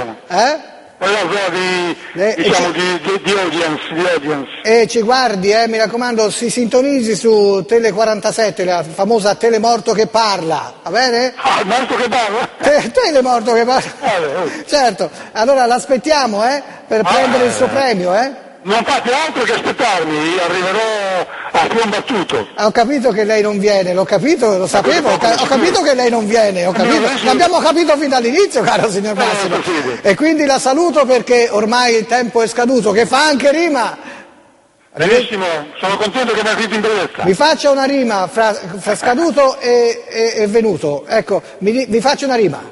[SPEAKER 8] Di audience.
[SPEAKER 2] E ci guardi, mi raccomando, si sintonizzi su Tele 47, la famosa Telemorto che parla, va bene?
[SPEAKER 8] Morto che parla?
[SPEAKER 2] Telemorto che parla. Certo, allora l'aspettiamo, per prendere il suo premio,
[SPEAKER 8] Non fate altro che aspettarmi, arriverò a buon battuto.
[SPEAKER 2] Ho capito che lei non viene, l'ho capito, lo sapevo, ho capito che lei non viene, l'abbiamo capito fin dall'inizio, caro signor Massimo. E quindi la saluto perché ormai il tempo è scaduto, che fa anche rima.
[SPEAKER 8] Benissimo, sono contento che mi abbia in bellezza.
[SPEAKER 2] Mi faccia una rima fra scaduto e venuto, ecco, mi faccia una rima.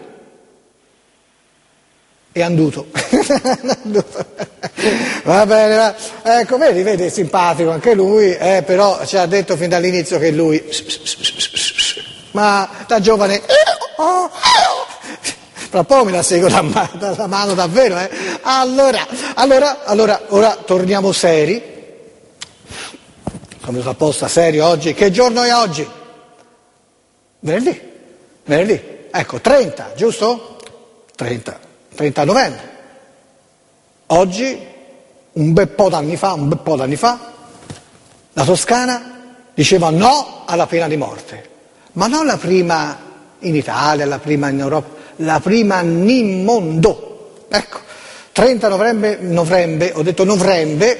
[SPEAKER 2] E anduto. Va bene, ecco, vedi, è simpatico anche lui, però ci ha detto fin dall'inizio che lui ma da giovane fra poco me la seguo dalla mano davvero, eh? Allora, ora torniamo seri. Sono messo apposta serio oggi. Che giorno è oggi? Venerdì, ecco, 30, giusto? 30 novembre. Oggi, un bel po' d'anni fa, la Toscana diceva no alla pena di morte, ma non la prima in Italia, la prima in Europa, la prima nel mondo. Ecco, 30 novembre, ho detto novembre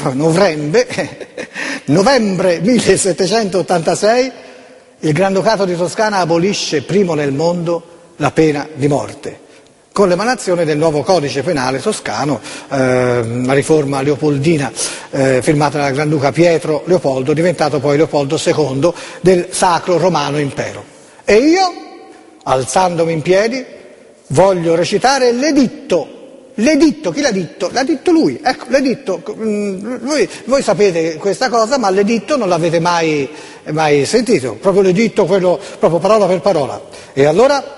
[SPEAKER 2] 1786, il Granducato di Toscana abolisce primo nel mondo la pena di morte, con l'emanazione del nuovo codice penale toscano, la riforma leopoldina firmata dal Granduca Pietro Leopoldo, diventato poi Leopoldo II del Sacro Romano Impero. E io, alzandomi in piedi, voglio recitare l'editto. L'editto, chi l'ha detto? L'ha detto lui, ecco, l'editto. Voi sapete questa cosa, ma l'editto non l'avete mai sentito, proprio l'editto, quello proprio parola per parola. E allora,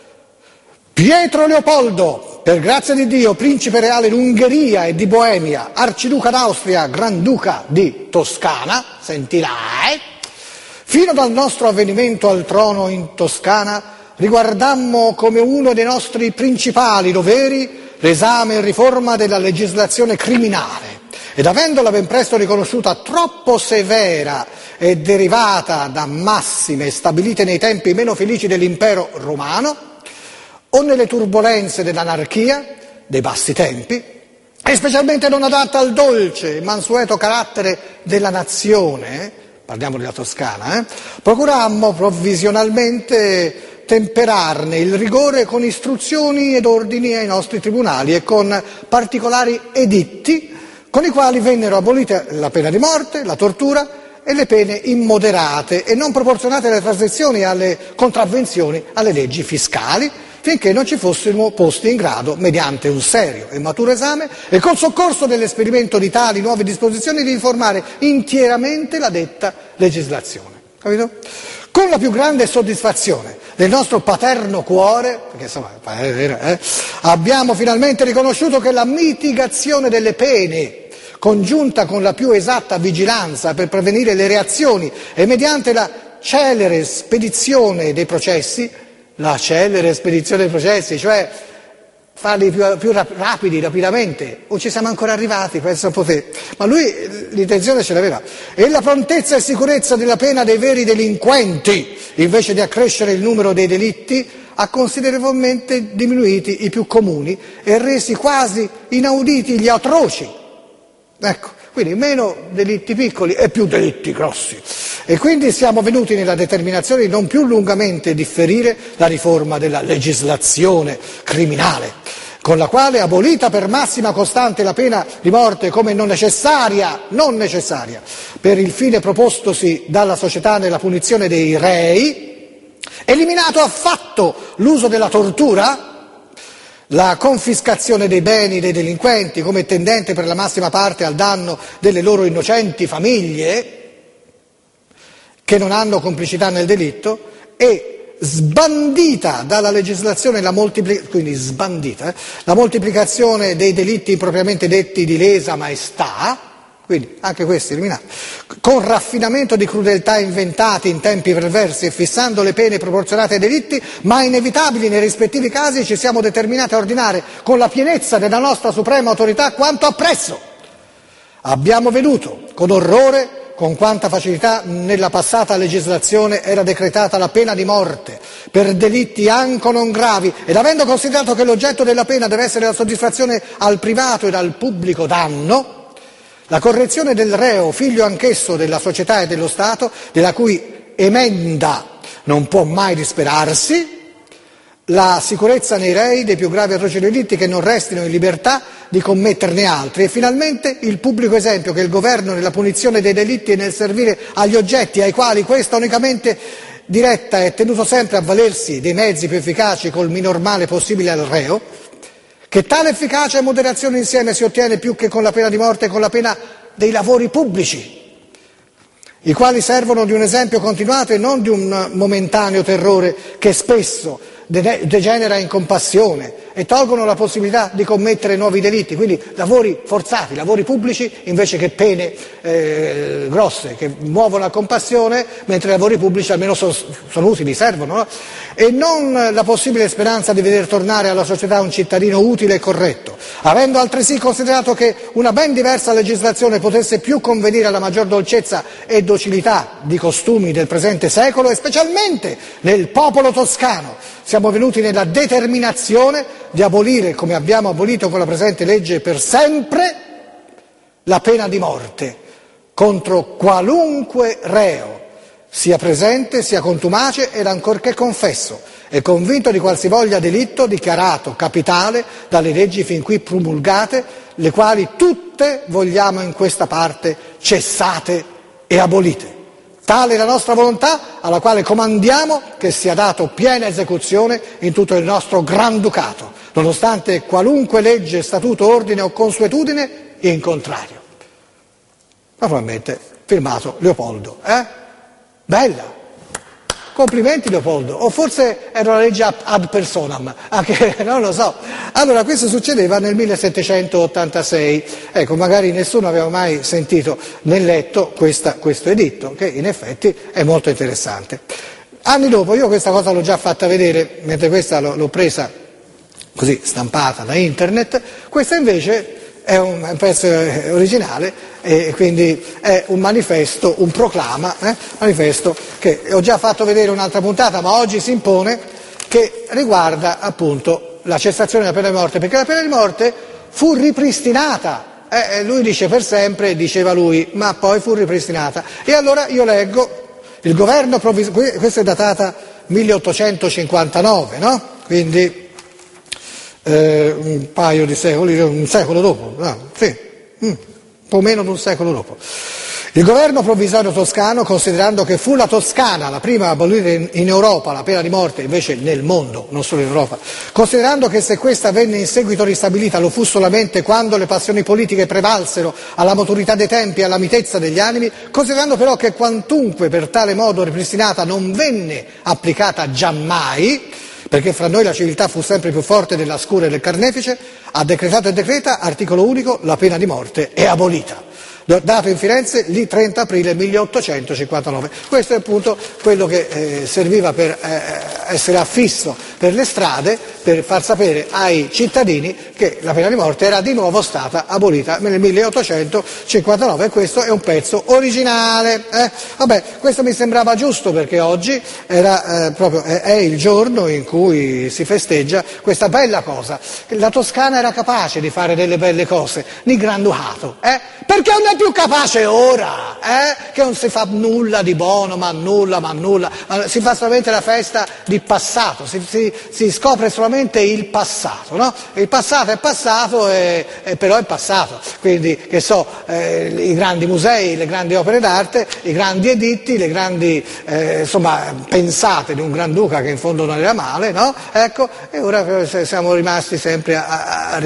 [SPEAKER 2] Pietro Leopoldo, per grazia di Dio, principe reale d'Ungheria e di Boemia, arciduca d'Austria, granduca di Toscana, senti là, fino dal nostro avvenimento al trono in Toscana, riguardammo come uno dei nostri principali doveri l'esame e riforma della legislazione criminale, ed avendola ben presto riconosciuta troppo severa e derivata da massime stabilite nei tempi meno felici dell'impero romano, o nelle turbolenze dell'anarchia, dei bassi tempi, e specialmente non adatta al dolce e mansueto carattere della nazione, parliamo della Toscana, procurammo provvisionalmente temperarne il rigore con istruzioni ed ordini ai nostri tribunali e con particolari editti con i quali vennero abolite la pena di morte, la tortura e le pene immoderate e non proporzionate alle trasgressioni e alle contravvenzioni alle leggi fiscali, finché non ci fossimo posti in grado, mediante un serio e maturo esame e col soccorso dell'esperimento di tali nuove disposizioni, di riformare intieramente la detta legislazione. Capito? Con la più grande soddisfazione del nostro paterno cuore, perché insomma abbiamo finalmente riconosciuto che la mitigazione delle pene, congiunta con la più esatta vigilanza per prevenire le reazioni e mediante la celere spedizione dei processi, cioè farli più rapidamente, o ci siamo ancora arrivati, penso a poter, ma lui l'intenzione ce l'aveva, e la prontezza e sicurezza della pena dei veri delinquenti, invece di accrescere il numero dei delitti, ha considerevolmente diminuiti i più comuni e resi quasi inauditi gli atroci. Ecco, quindi meno delitti piccoli e più delitti grossi. E quindi siamo venuti nella determinazione di non più lungamente differire la riforma della legislazione criminale, con la quale, abolita per massima costante la pena di morte come non necessaria, per il fine propostosi dalla società nella punizione dei rei, eliminato affatto l'uso della tortura, la confiscazione dei beni dei delinquenti come tendente per la massima parte al danno delle loro innocenti famiglie che non hanno complicità nel delitto, e sbandita dalla legislazione la moltiplicazione dei delitti impropriamente detti di lesa maestà, quindi anche questi eliminati, con raffinamento di crudeltà inventati in tempi perversi e fissando le pene proporzionate ai delitti, ma inevitabili nei rispettivi casi, ci siamo determinati a ordinare con la pienezza della nostra suprema autorità quanto appresso. Abbiamo veduto con orrore con quanta facilità nella passata legislazione era decretata la pena di morte per delitti anco non gravi, ed avendo considerato che l'oggetto della pena deve essere la soddisfazione al privato ed al pubblico danno, la correzione del reo, figlio anch'esso della società e dello Stato, della cui emenda non può mai disperarsi, la sicurezza nei rei dei più gravi e atroci delitti che non restino in libertà di commetterne altri, e finalmente il pubblico esempio che il governo nella punizione dei delitti e nel servire agli oggetti ai quali questa unicamente diretta è tenuto sempre a valersi dei mezzi più efficaci col minor male possibile al reo, che tale efficacia e moderazione insieme si ottiene più che con la pena di morte, con la pena dei lavori pubblici. i quali servono di un esempio continuato e non di un momentaneo terrore che spesso degenera in compassione e tolgono la possibilità di commettere nuovi delitti, quindi lavori forzati, lavori pubblici invece che pene grosse che muovono la compassione, mentre i lavori pubblici almeno sono utili, servono, no? E non la possibile speranza di veder tornare alla società un cittadino utile e corretto, avendo altresì considerato che una ben diversa legislazione potesse più convenire alla maggior dolcezza e docilità di costumi del presente secolo e specialmente nel popolo toscano. Siamo venuti nella determinazione di abolire, come abbiamo abolito con la presente legge per sempre, la pena di morte contro qualunque reo, sia presente, sia contumace ed ancorché confesso, e convinto di qualsivoglia delitto dichiarato capitale dalle leggi fin qui promulgate, le quali tutte vogliamo in questa parte cessate e abolite. Tale è la nostra volontà, alla quale comandiamo che sia dato piena esecuzione in tutto il nostro Granducato, nonostante qualunque legge, statuto, ordine o consuetudine in contrario. Naturalmente, firmato Leopoldo. Bella! Complimenti Leopoldo, o forse era una legge ad personam, anche non lo so. Allora, questo succedeva nel 1786, ecco, magari nessuno aveva mai sentito né letto questo editto, che in effetti è molto interessante. Anni dopo, io questa cosa l'ho già fatta vedere, mentre questa l'ho presa così stampata da internet, questa invece è un pezzo originale e quindi è un manifesto, un proclama, manifesto che ho già fatto vedere un'altra puntata, ma oggi si impone, che riguarda appunto la cessazione della pena di morte, perché la pena di morte fu ripristinata, lui dice per sempre, diceva lui, ma poi fu ripristinata. E allora io leggo, il governo provvisorio, questa è datata 1859, no? Quindi un paio di secoli, un secolo dopo, sì, un po' meno di un secolo dopo. Il governo provvisorio toscano, considerando che fu la Toscana la prima a abolire in Europa la pena di morte, invece nel mondo, non solo in Europa, considerando che se questa venne in seguito ristabilita lo fu solamente quando le passioni politiche prevalsero alla maturità dei tempi e alla mitezza degli animi, considerando però che quantunque per tale modo ripristinata non venne applicata giammai, perché fra noi la civiltà fu sempre più forte della scura e del carnefice, ha decretato e decreta, articolo unico, la pena di morte è abolita. Dato in Firenze il 30 aprile 1859. Questo è appunto quello che serviva per essere affisso per le strade, per far sapere ai cittadini che la pena di morte era di nuovo stata abolita nel 1859, e questo è un pezzo originale. Vabbè, questo mi sembrava giusto perché oggi era è il giorno in cui si festeggia questa bella cosa. La Toscana era capace di fare delle belle cose, di Granducato, perché non è più capace ora, che non si fa nulla di buono, ma nulla, si fa solamente la festa di passato, si scopre solamente il passato, no? Il passato è passato, però è passato, quindi che so, i grandi musei, le grandi opere d'arte, i grandi editti, le grandi pensate di un Granduca che in fondo non era male, no? Ecco, e ora siamo rimasti sempre a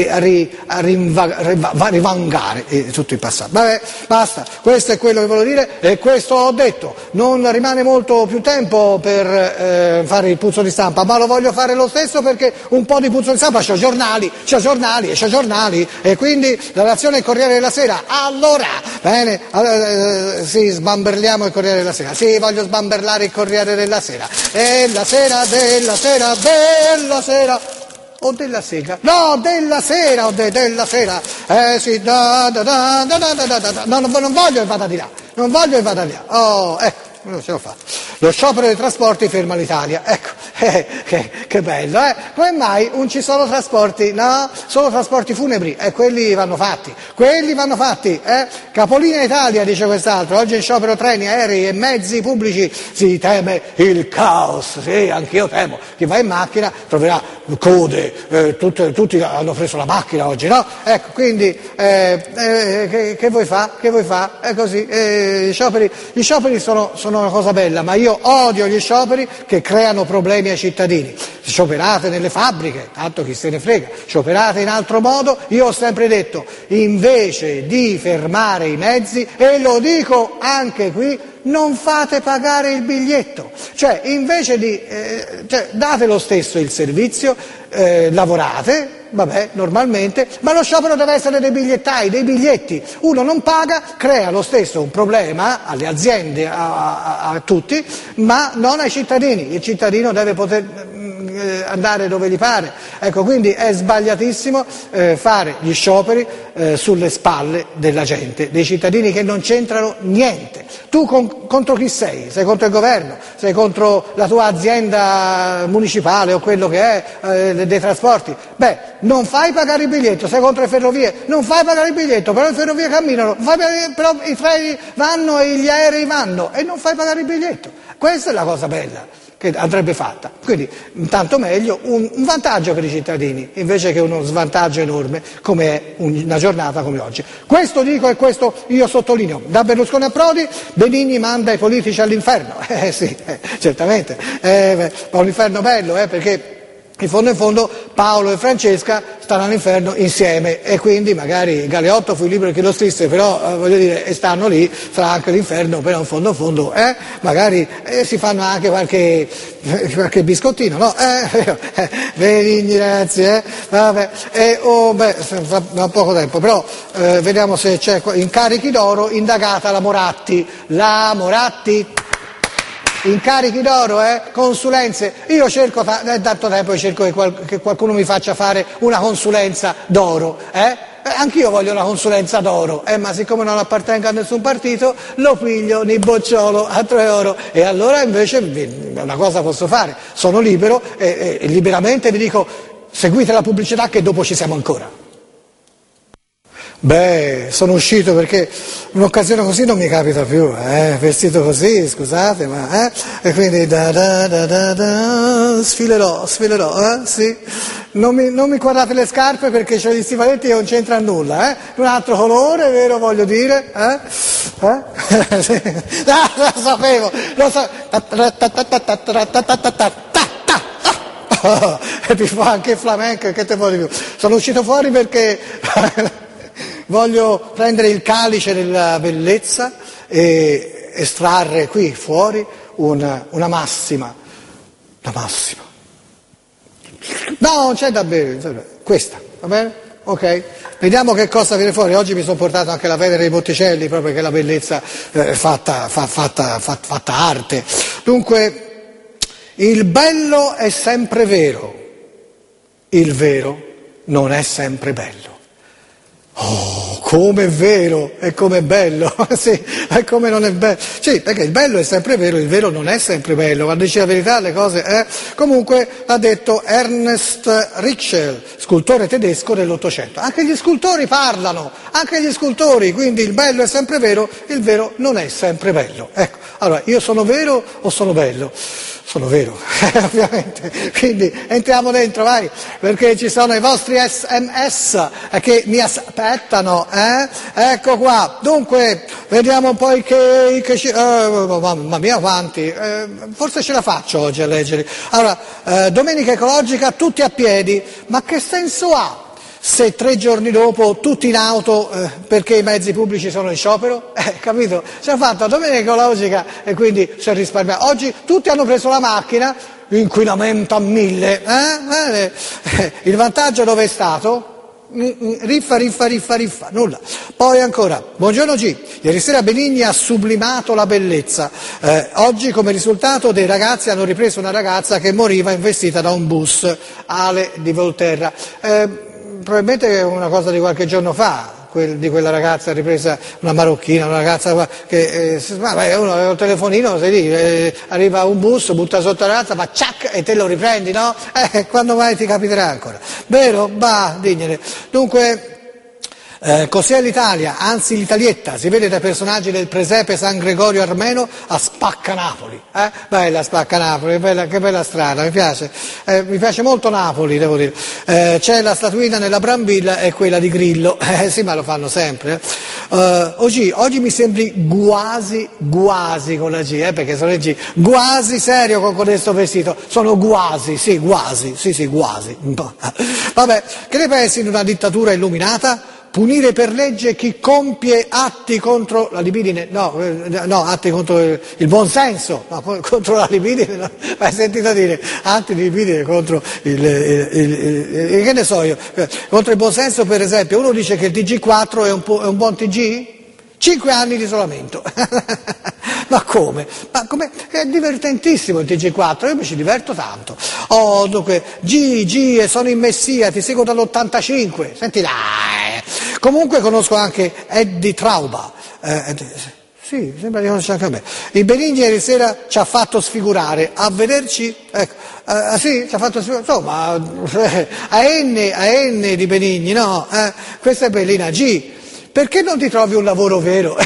[SPEAKER 2] rivangare tutto il passato. Vabbè, basta, questo è quello che volevo dire e questo ho detto. Non rimane molto più tempo per fare il puzzo di stampa, ma lo voglio fare lo stesso perché un po' di puzzo di stampa c'ho giornali e quindi la Nazione e il Corriere della Sera. Allora, bene, sì, sbamberliamo il Corriere della Sera. Sì, voglio sbamberlare il Corriere della Sera. E la sera della sera. O della sega? No, della sera, della sera. Sì, no, non voglio che vada di là. Oh, ecco, non ce l'ho fatta. Lo sciopero dei trasporti ferma l'Italia. Ecco, che bello, Come mai non ci sono trasporti? No, solo trasporti funebri, e quelli vanno fatti, Capolinea Italia, dice quest'altro, oggi in sciopero treni, aerei e mezzi pubblici, si teme il caos. Sì, anch'io temo. Chi va in macchina troverà code, tutti hanno preso la macchina oggi, no? Ecco, quindi che vuoi fa? È così. Gli scioperi sono una cosa bella, ma io io odio gli scioperi che creano problemi ai cittadini. Scioperate nelle fabbriche, tanto chi se ne frega, scioperate in altro modo. Io ho sempre detto, invece di fermare i mezzi, e lo dico anche qui, non fate pagare il biglietto, cioè invece di date lo stesso il servizio, lavorate, vabbè, normalmente, ma lo sciopero deve essere dei bigliettai, dei biglietti. Uno non paga, crea lo stesso un problema alle aziende, a tutti, ma non ai cittadini. Il cittadino deve poter andare dove gli pare. Ecco, quindi è sbagliatissimo fare gli scioperi sulle spalle della gente, dei cittadini che non c'entrano niente. Tu contro chi sei? Sei contro il governo? Sei contro la tua azienda municipale o quello che è dei trasporti? Beh, non fai pagare il biglietto. Sei contro le ferrovie? Non fai pagare il biglietto, però le ferrovie camminano, però i treni vanno e gli aerei vanno e non fai pagare il biglietto. Questa è la cosa bella che andrebbe fatta, quindi intanto meglio un vantaggio per i cittadini invece che uno svantaggio enorme come è una giornata come oggi. Questo dico e questo io sottolineo. Da Berlusconi a Prodi, Benigni manda i politici all'inferno, sì, certamente, ma un inferno bello, perché in fondo Paolo e Francesca stanno all'inferno insieme e quindi magari Galeotto fu il libro che lo scrisse, però voglio dire, e stanno lì, sarà anche l'inferno, però in fondo magari si fanno anche qualche biscottino, no? Benigni ragazzi, vabbè, da poco tempo, però vediamo se c'è incarichi d'oro, indagata la Moratti. Incarichi d'oro, consulenze. Io cerco da tanto tempo che qualcuno mi faccia fare una consulenza d'oro, Anch'io voglio una consulenza d'oro, ma siccome non appartengo a nessun partito, lo piglio, ni bocciolo a 3 euro. E allora invece una cosa posso fare, sono libero e liberamente vi dico, seguite la pubblicità che dopo ci siamo ancora. Beh, sono uscito perché un'occasione così non mi capita più, vestito così, scusate, ma e quindi sfilerò, sì. Non mi guardate le scarpe perché c'ho gli stivaletti e non c'entra nulla, Un altro colore, vero, voglio dire, Sì. Lo sapevo, e mi fa anche flamenco, che te voglio più. Sono uscito fuori perché voglio prendere il calice della bellezza e estrarre qui fuori una massima. La massima. No, non c'è da bere, questa, va bene? Ok? Vediamo che cosa viene fuori. Oggi mi sono portato anche la Venere dei Botticelli, proprio che la bellezza fatta arte. Dunque, il bello è sempre vero, il vero non è sempre bello. Oh, come è vero e come è bello, sì, e come non è bello. Sì, perché il bello è sempre vero, il vero non è sempre bello, quando dice la verità le cose, Comunque ha detto Ernst Ritschl, scultore tedesco dell'Ottocento. Anche gli scultori parlano, anche gli scultori, quindi il bello è sempre vero, il vero non è sempre bello. Ecco, allora, io sono vero o sono bello? Sono vero, ovviamente, quindi entriamo dentro, vai, perché ci sono i vostri SMS che mi aspettano, Ecco qua, dunque, vediamo poi mamma mia quanti, forse ce la faccio oggi a leggere. Allora, domenica ecologica, tutti a piedi, ma che senso ha? Se 3 giorni dopo tutti in auto perché i mezzi pubblici sono in sciopero, capito? Si è fatta domenica ecologica e quindi si è risparmiato. Oggi tutti hanno preso la macchina, inquinamento a 1000, Il vantaggio dove è stato? Riffa, nulla. Poi ancora, buongiorno G, ieri sera Benigni ha sublimato la bellezza, oggi come risultato dei ragazzi hanno ripreso una ragazza che moriva investita da un bus, Ale di Volterra. Probabilmente è una cosa di qualche giorno fa, di quella ragazza ripresa, una marocchina, una ragazza che uno aveva il telefonino, sei lì, arriva un bus, butta sotto la ragazza, fa ciac e te lo riprendi, no? Quando mai ti capiterà ancora? Vero? Bah, dignene. Dunque, Cos'è l'Italia? Anzi l'Italietta, si vede dai personaggi del presepe San Gregorio Armeno a Spaccanapoli. Bella Spaccanapoli, che bella strada, mi piace molto Napoli, devo dire. C'è la statuina nella Brambilla e quella di Grillo, sì, ma lo fanno sempre. Oggi mi sembri guasi con la G, perché sono le G, guasi serio con questo vestito, sono guasi, sì, guasi. Vabbè, che ne pensi di una dittatura illuminata? Punire per legge chi compie atti contro la libidine, atti contro il buonsenso, contro la libidine, no? Hai sentito dire atti di libidine contro che ne so io, contro il buonsenso. Per esempio, uno dice che il TG4 è un buon TG? 5 anni di isolamento. Ma come? È divertentissimo il TG4, io mi ci diverto tanto. Dunque, sono in Messia, ti seguo dall'85, senti dai. Comunque conosco anche Eddie Trauba. Sì, sembra di conoscere anche a me. Il Benigni ieri sera ci ha fatto sfigurare, a vederci, ecco, sì, ci ha fatto sfigurare, insomma, a N di Benigni, no? Questa è bellina. G, perché non ti trovi un lavoro vero?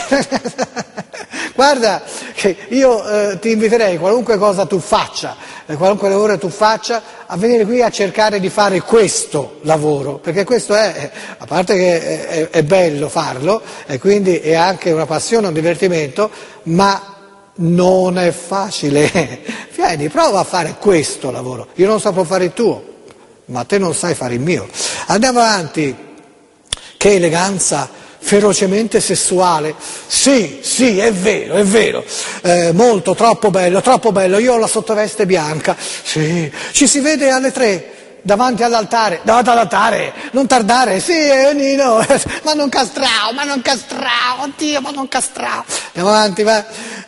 [SPEAKER 2] Guarda, che io ti inviterei, qualunque cosa tu faccia, qualunque lavoro tu faccia, a venire qui a cercare di fare questo lavoro, perché questo a parte che è bello farlo, e quindi è anche una passione, un divertimento, ma non è facile. Vieni, prova a fare questo lavoro. Io non saprò fare il tuo, ma te non sai fare il mio. Andiamo avanti. Che eleganza! Ferocemente sessuale, sì, è vero, molto, troppo bello, io ho la sottoveste bianca, sì, ci si vede alle 3, davanti all'altare, non tardare, sì, Nino, ma non castrao, oddio, ma non castrao, andiamo avanti, va,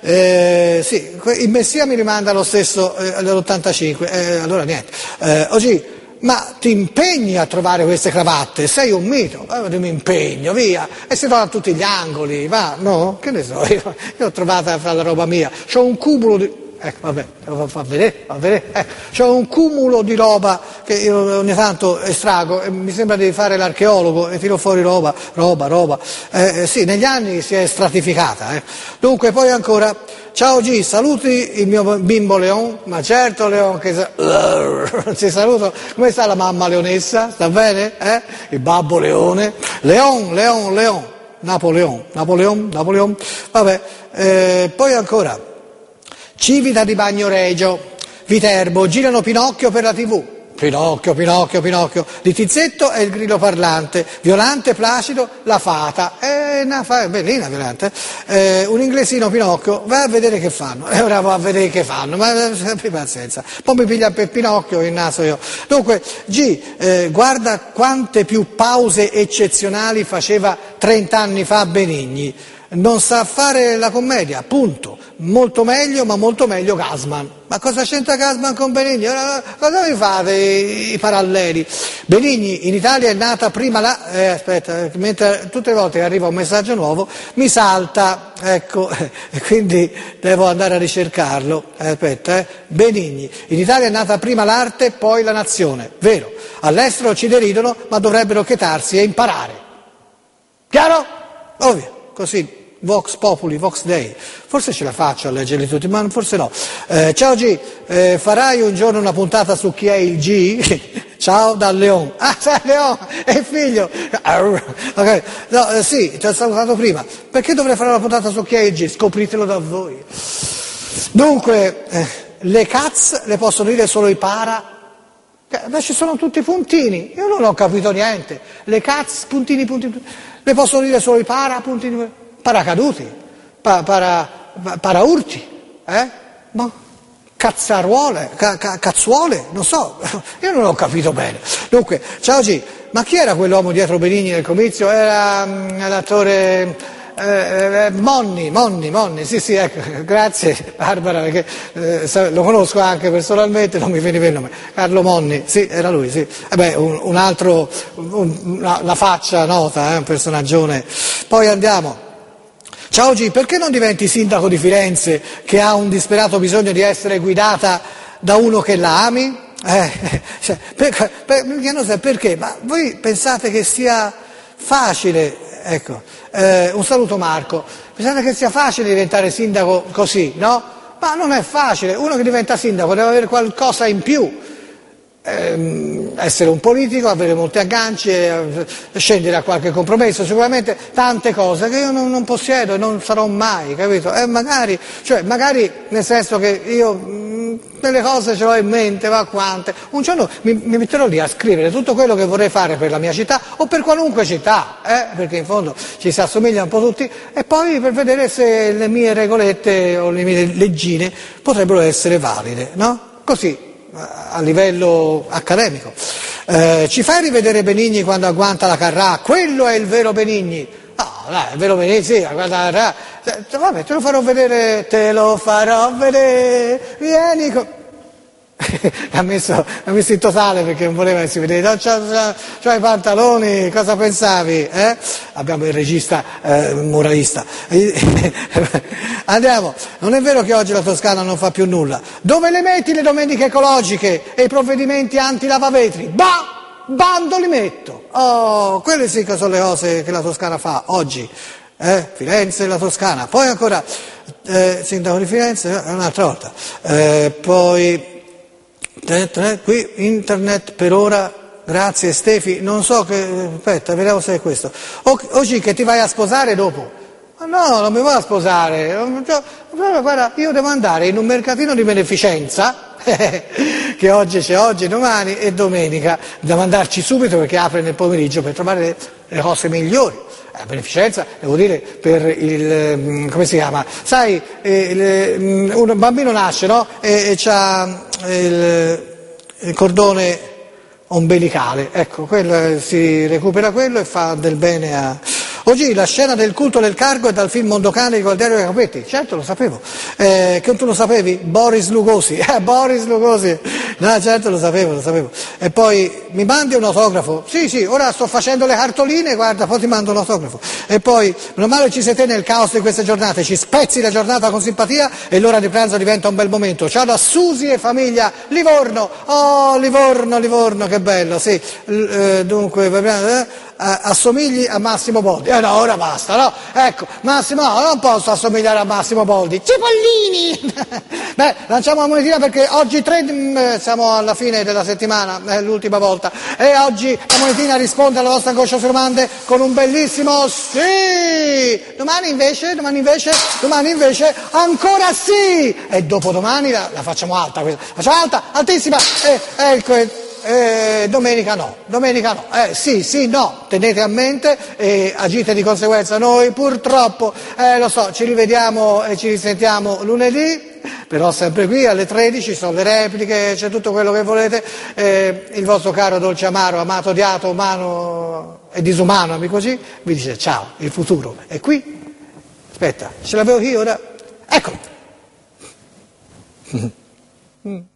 [SPEAKER 2] sì, in Messia mi rimanda lo stesso dell'85, allora niente, oggi. Ma ti impegni a trovare queste cravatte, sei un mito, mi impegno, via, e si trova a tutti gli angoli, va, no? Che ne so, io l'ho trovata fra la roba mia, c'ho un cumulo di... vabbè, fa vedere, c'ho un cumulo di roba che io ogni tanto estrago e mi sembra di fare l'archeologo e tiro fuori roba, sì, negli anni si è stratificata, Dunque, poi ancora, ciao G, saluti il mio bimbo Leon, ma certo Leon, ti saluto, come sta la mamma leonessa, sta bene? Il babbo Leone, Leon, Napoleon, vabbè, poi ancora, Civita di Bagnoregio, Viterbo, girano Pinocchio per la TV. Pinocchio, di Tizzetto è il grillo parlante, Violante, Placido, la fata, bellina Violante, un inglesino Pinocchio, vai a vedere che fanno, ora vado a vedere che fanno, ma sempre pazienza, poi mi piglia per Pinocchio il naso io. Dunque, guarda quante più pause eccezionali faceva 30 anni fa Benigni. Non sa fare la commedia, punto. Molto meglio, ma molto meglio Gassman. Ma cosa c'entra Gassman con Benigni? Cosa vi fate i paralleli? Benigni in Italia è nata prima mentre tutte le volte che arriva un messaggio nuovo mi salta, ecco, quindi devo andare a ricercarlo. Benigni, in Italia è nata prima l'arte, poi la nazione. Vero, all'estero ci deridono, ma dovrebbero chetarsi e imparare. Chiaro? Ovvio, così. Vox Populi, Vox Dei, forse ce la faccio a leggerli tutti, ma forse no. Ciao G, farai un giorno una puntata su chi è il G? Ciao dal Leon. Sai Leon, è il figlio. Okay. No, sì, ti ho salutato prima. Perché dovrei fare una puntata su chi è il G? Scopritelo da voi. Dunque, le caz le possono dire solo i para. Beh, ci sono tutti i puntini, io non ho capito niente. Le caz, puntini, le possono dire solo i para, puntini. Paracaduti, paraurti, ma cazzaruole, cazzuole, non so, io non ho capito bene. Dunque, ciao G, ma chi era quell'uomo dietro Benigni nel comizio? Era l'attore Monni, sì, ecco, grazie Barbara, perché lo conosco anche personalmente, non mi veniva il nome, Carlo Monni, sì, era lui, sì. Un altro, una faccia nota, un personaggione. Poi andiamo. Ciao G, perché non diventi sindaco di Firenze che ha un disperato bisogno di essere guidata da uno che la ami? Perché? Ma voi pensate che sia facile, ecco, un saluto Marco, mi sembra che sia facile diventare sindaco così, no? Ma non è facile, uno che diventa sindaco deve avere qualcosa in più. Essere un politico, avere molti agganci, scendere a qualche compromesso, sicuramente tante cose che io non possiedo e non sarò mai, capito? Magari nel senso che io delle cose ce l'ho in mente, va quante, un giorno mi metterò lì a scrivere tutto quello che vorrei fare per la mia città o per qualunque città, perché in fondo ci si assomiglia un po' tutti, e poi per vedere se le mie regolette o le mie leggine potrebbero essere valide, no? Così, a livello accademico. Ci fai rivedere Benigni quando agguanta la Carrà? Quello è il vero Benigni. No, dai, il vero Benigni, sì, agguanta la Carrà. Vabbè, te lo farò vedere, vieni. ha messo in totale perché non voleva che si vedesse. No, c'ho i pantaloni, cosa pensavi? Abbiamo il regista moralista. Andiamo, non è vero che oggi la Toscana non fa più nulla. Dove le metti le domeniche ecologiche e i provvedimenti anti-lavavetri? Bando li metto. Oh, quelle sì che sono le cose che la Toscana fa oggi. Firenze e la Toscana. Poi ancora, sindaco di Firenze, un'altra volta. Poi... qui internet per ora, grazie Stefi, non so che, aspetta, vediamo se è questo. Oggi che ti vai a sposare dopo? Ma no, non mi vado a sposare, guarda, io devo andare in un mercatino di beneficenza, che oggi c'è, oggi, domani e domenica, devo andarci subito perché apre nel pomeriggio per trovare le cose migliori. Beneficenza, devo dire, per il, come si chiama? Sai, un bambino nasce, no? E c'ha il cordone ombelicale, ecco, si recupera quello e fa del bene a... Oggi la scena del culto del cargo è dal film Mondocane di Gualtiero Capetti, certo lo sapevo, che tu lo sapevi? Boris Lugosi, Boris Lugosi, no certo lo sapevo, e poi mi mandi un autografo? Sì, ora sto facendo le cartoline, guarda, poi ti mando un autografo, e poi, meno male ci sei te nel caos di queste giornate, ci spezzi la giornata con simpatia e l'ora di pranzo diventa un bel momento, ciao da Susi e famiglia, Livorno, oh Livorno, che bello, sì, dunque, assomigli a Massimo Boldi. No, ora basta, no? Ecco, Massimo, no, non posso assomigliare a Massimo Boldi. Cipollini! Beh, lanciamo la monetina perché oggi siamo alla fine della settimana, è l'ultima volta, e oggi la monetina risponde alla vostra angoscia domande con un bellissimo sì! Domani invece, ancora sì! E dopodomani la facciamo alta, facciamo alta, altissima, ecco. Domenica no, sì, no, tenete a mente e agite di conseguenza. Noi purtroppo, lo so, ci rivediamo e ci risentiamo lunedì, però sempre qui alle 13, sono le repliche, c'è tutto quello che volete, il vostro caro dolce amaro, amato, odiato, umano e disumano amico G, vi dice ciao, il futuro è qui, aspetta, ce l'avevo io ora, ecco.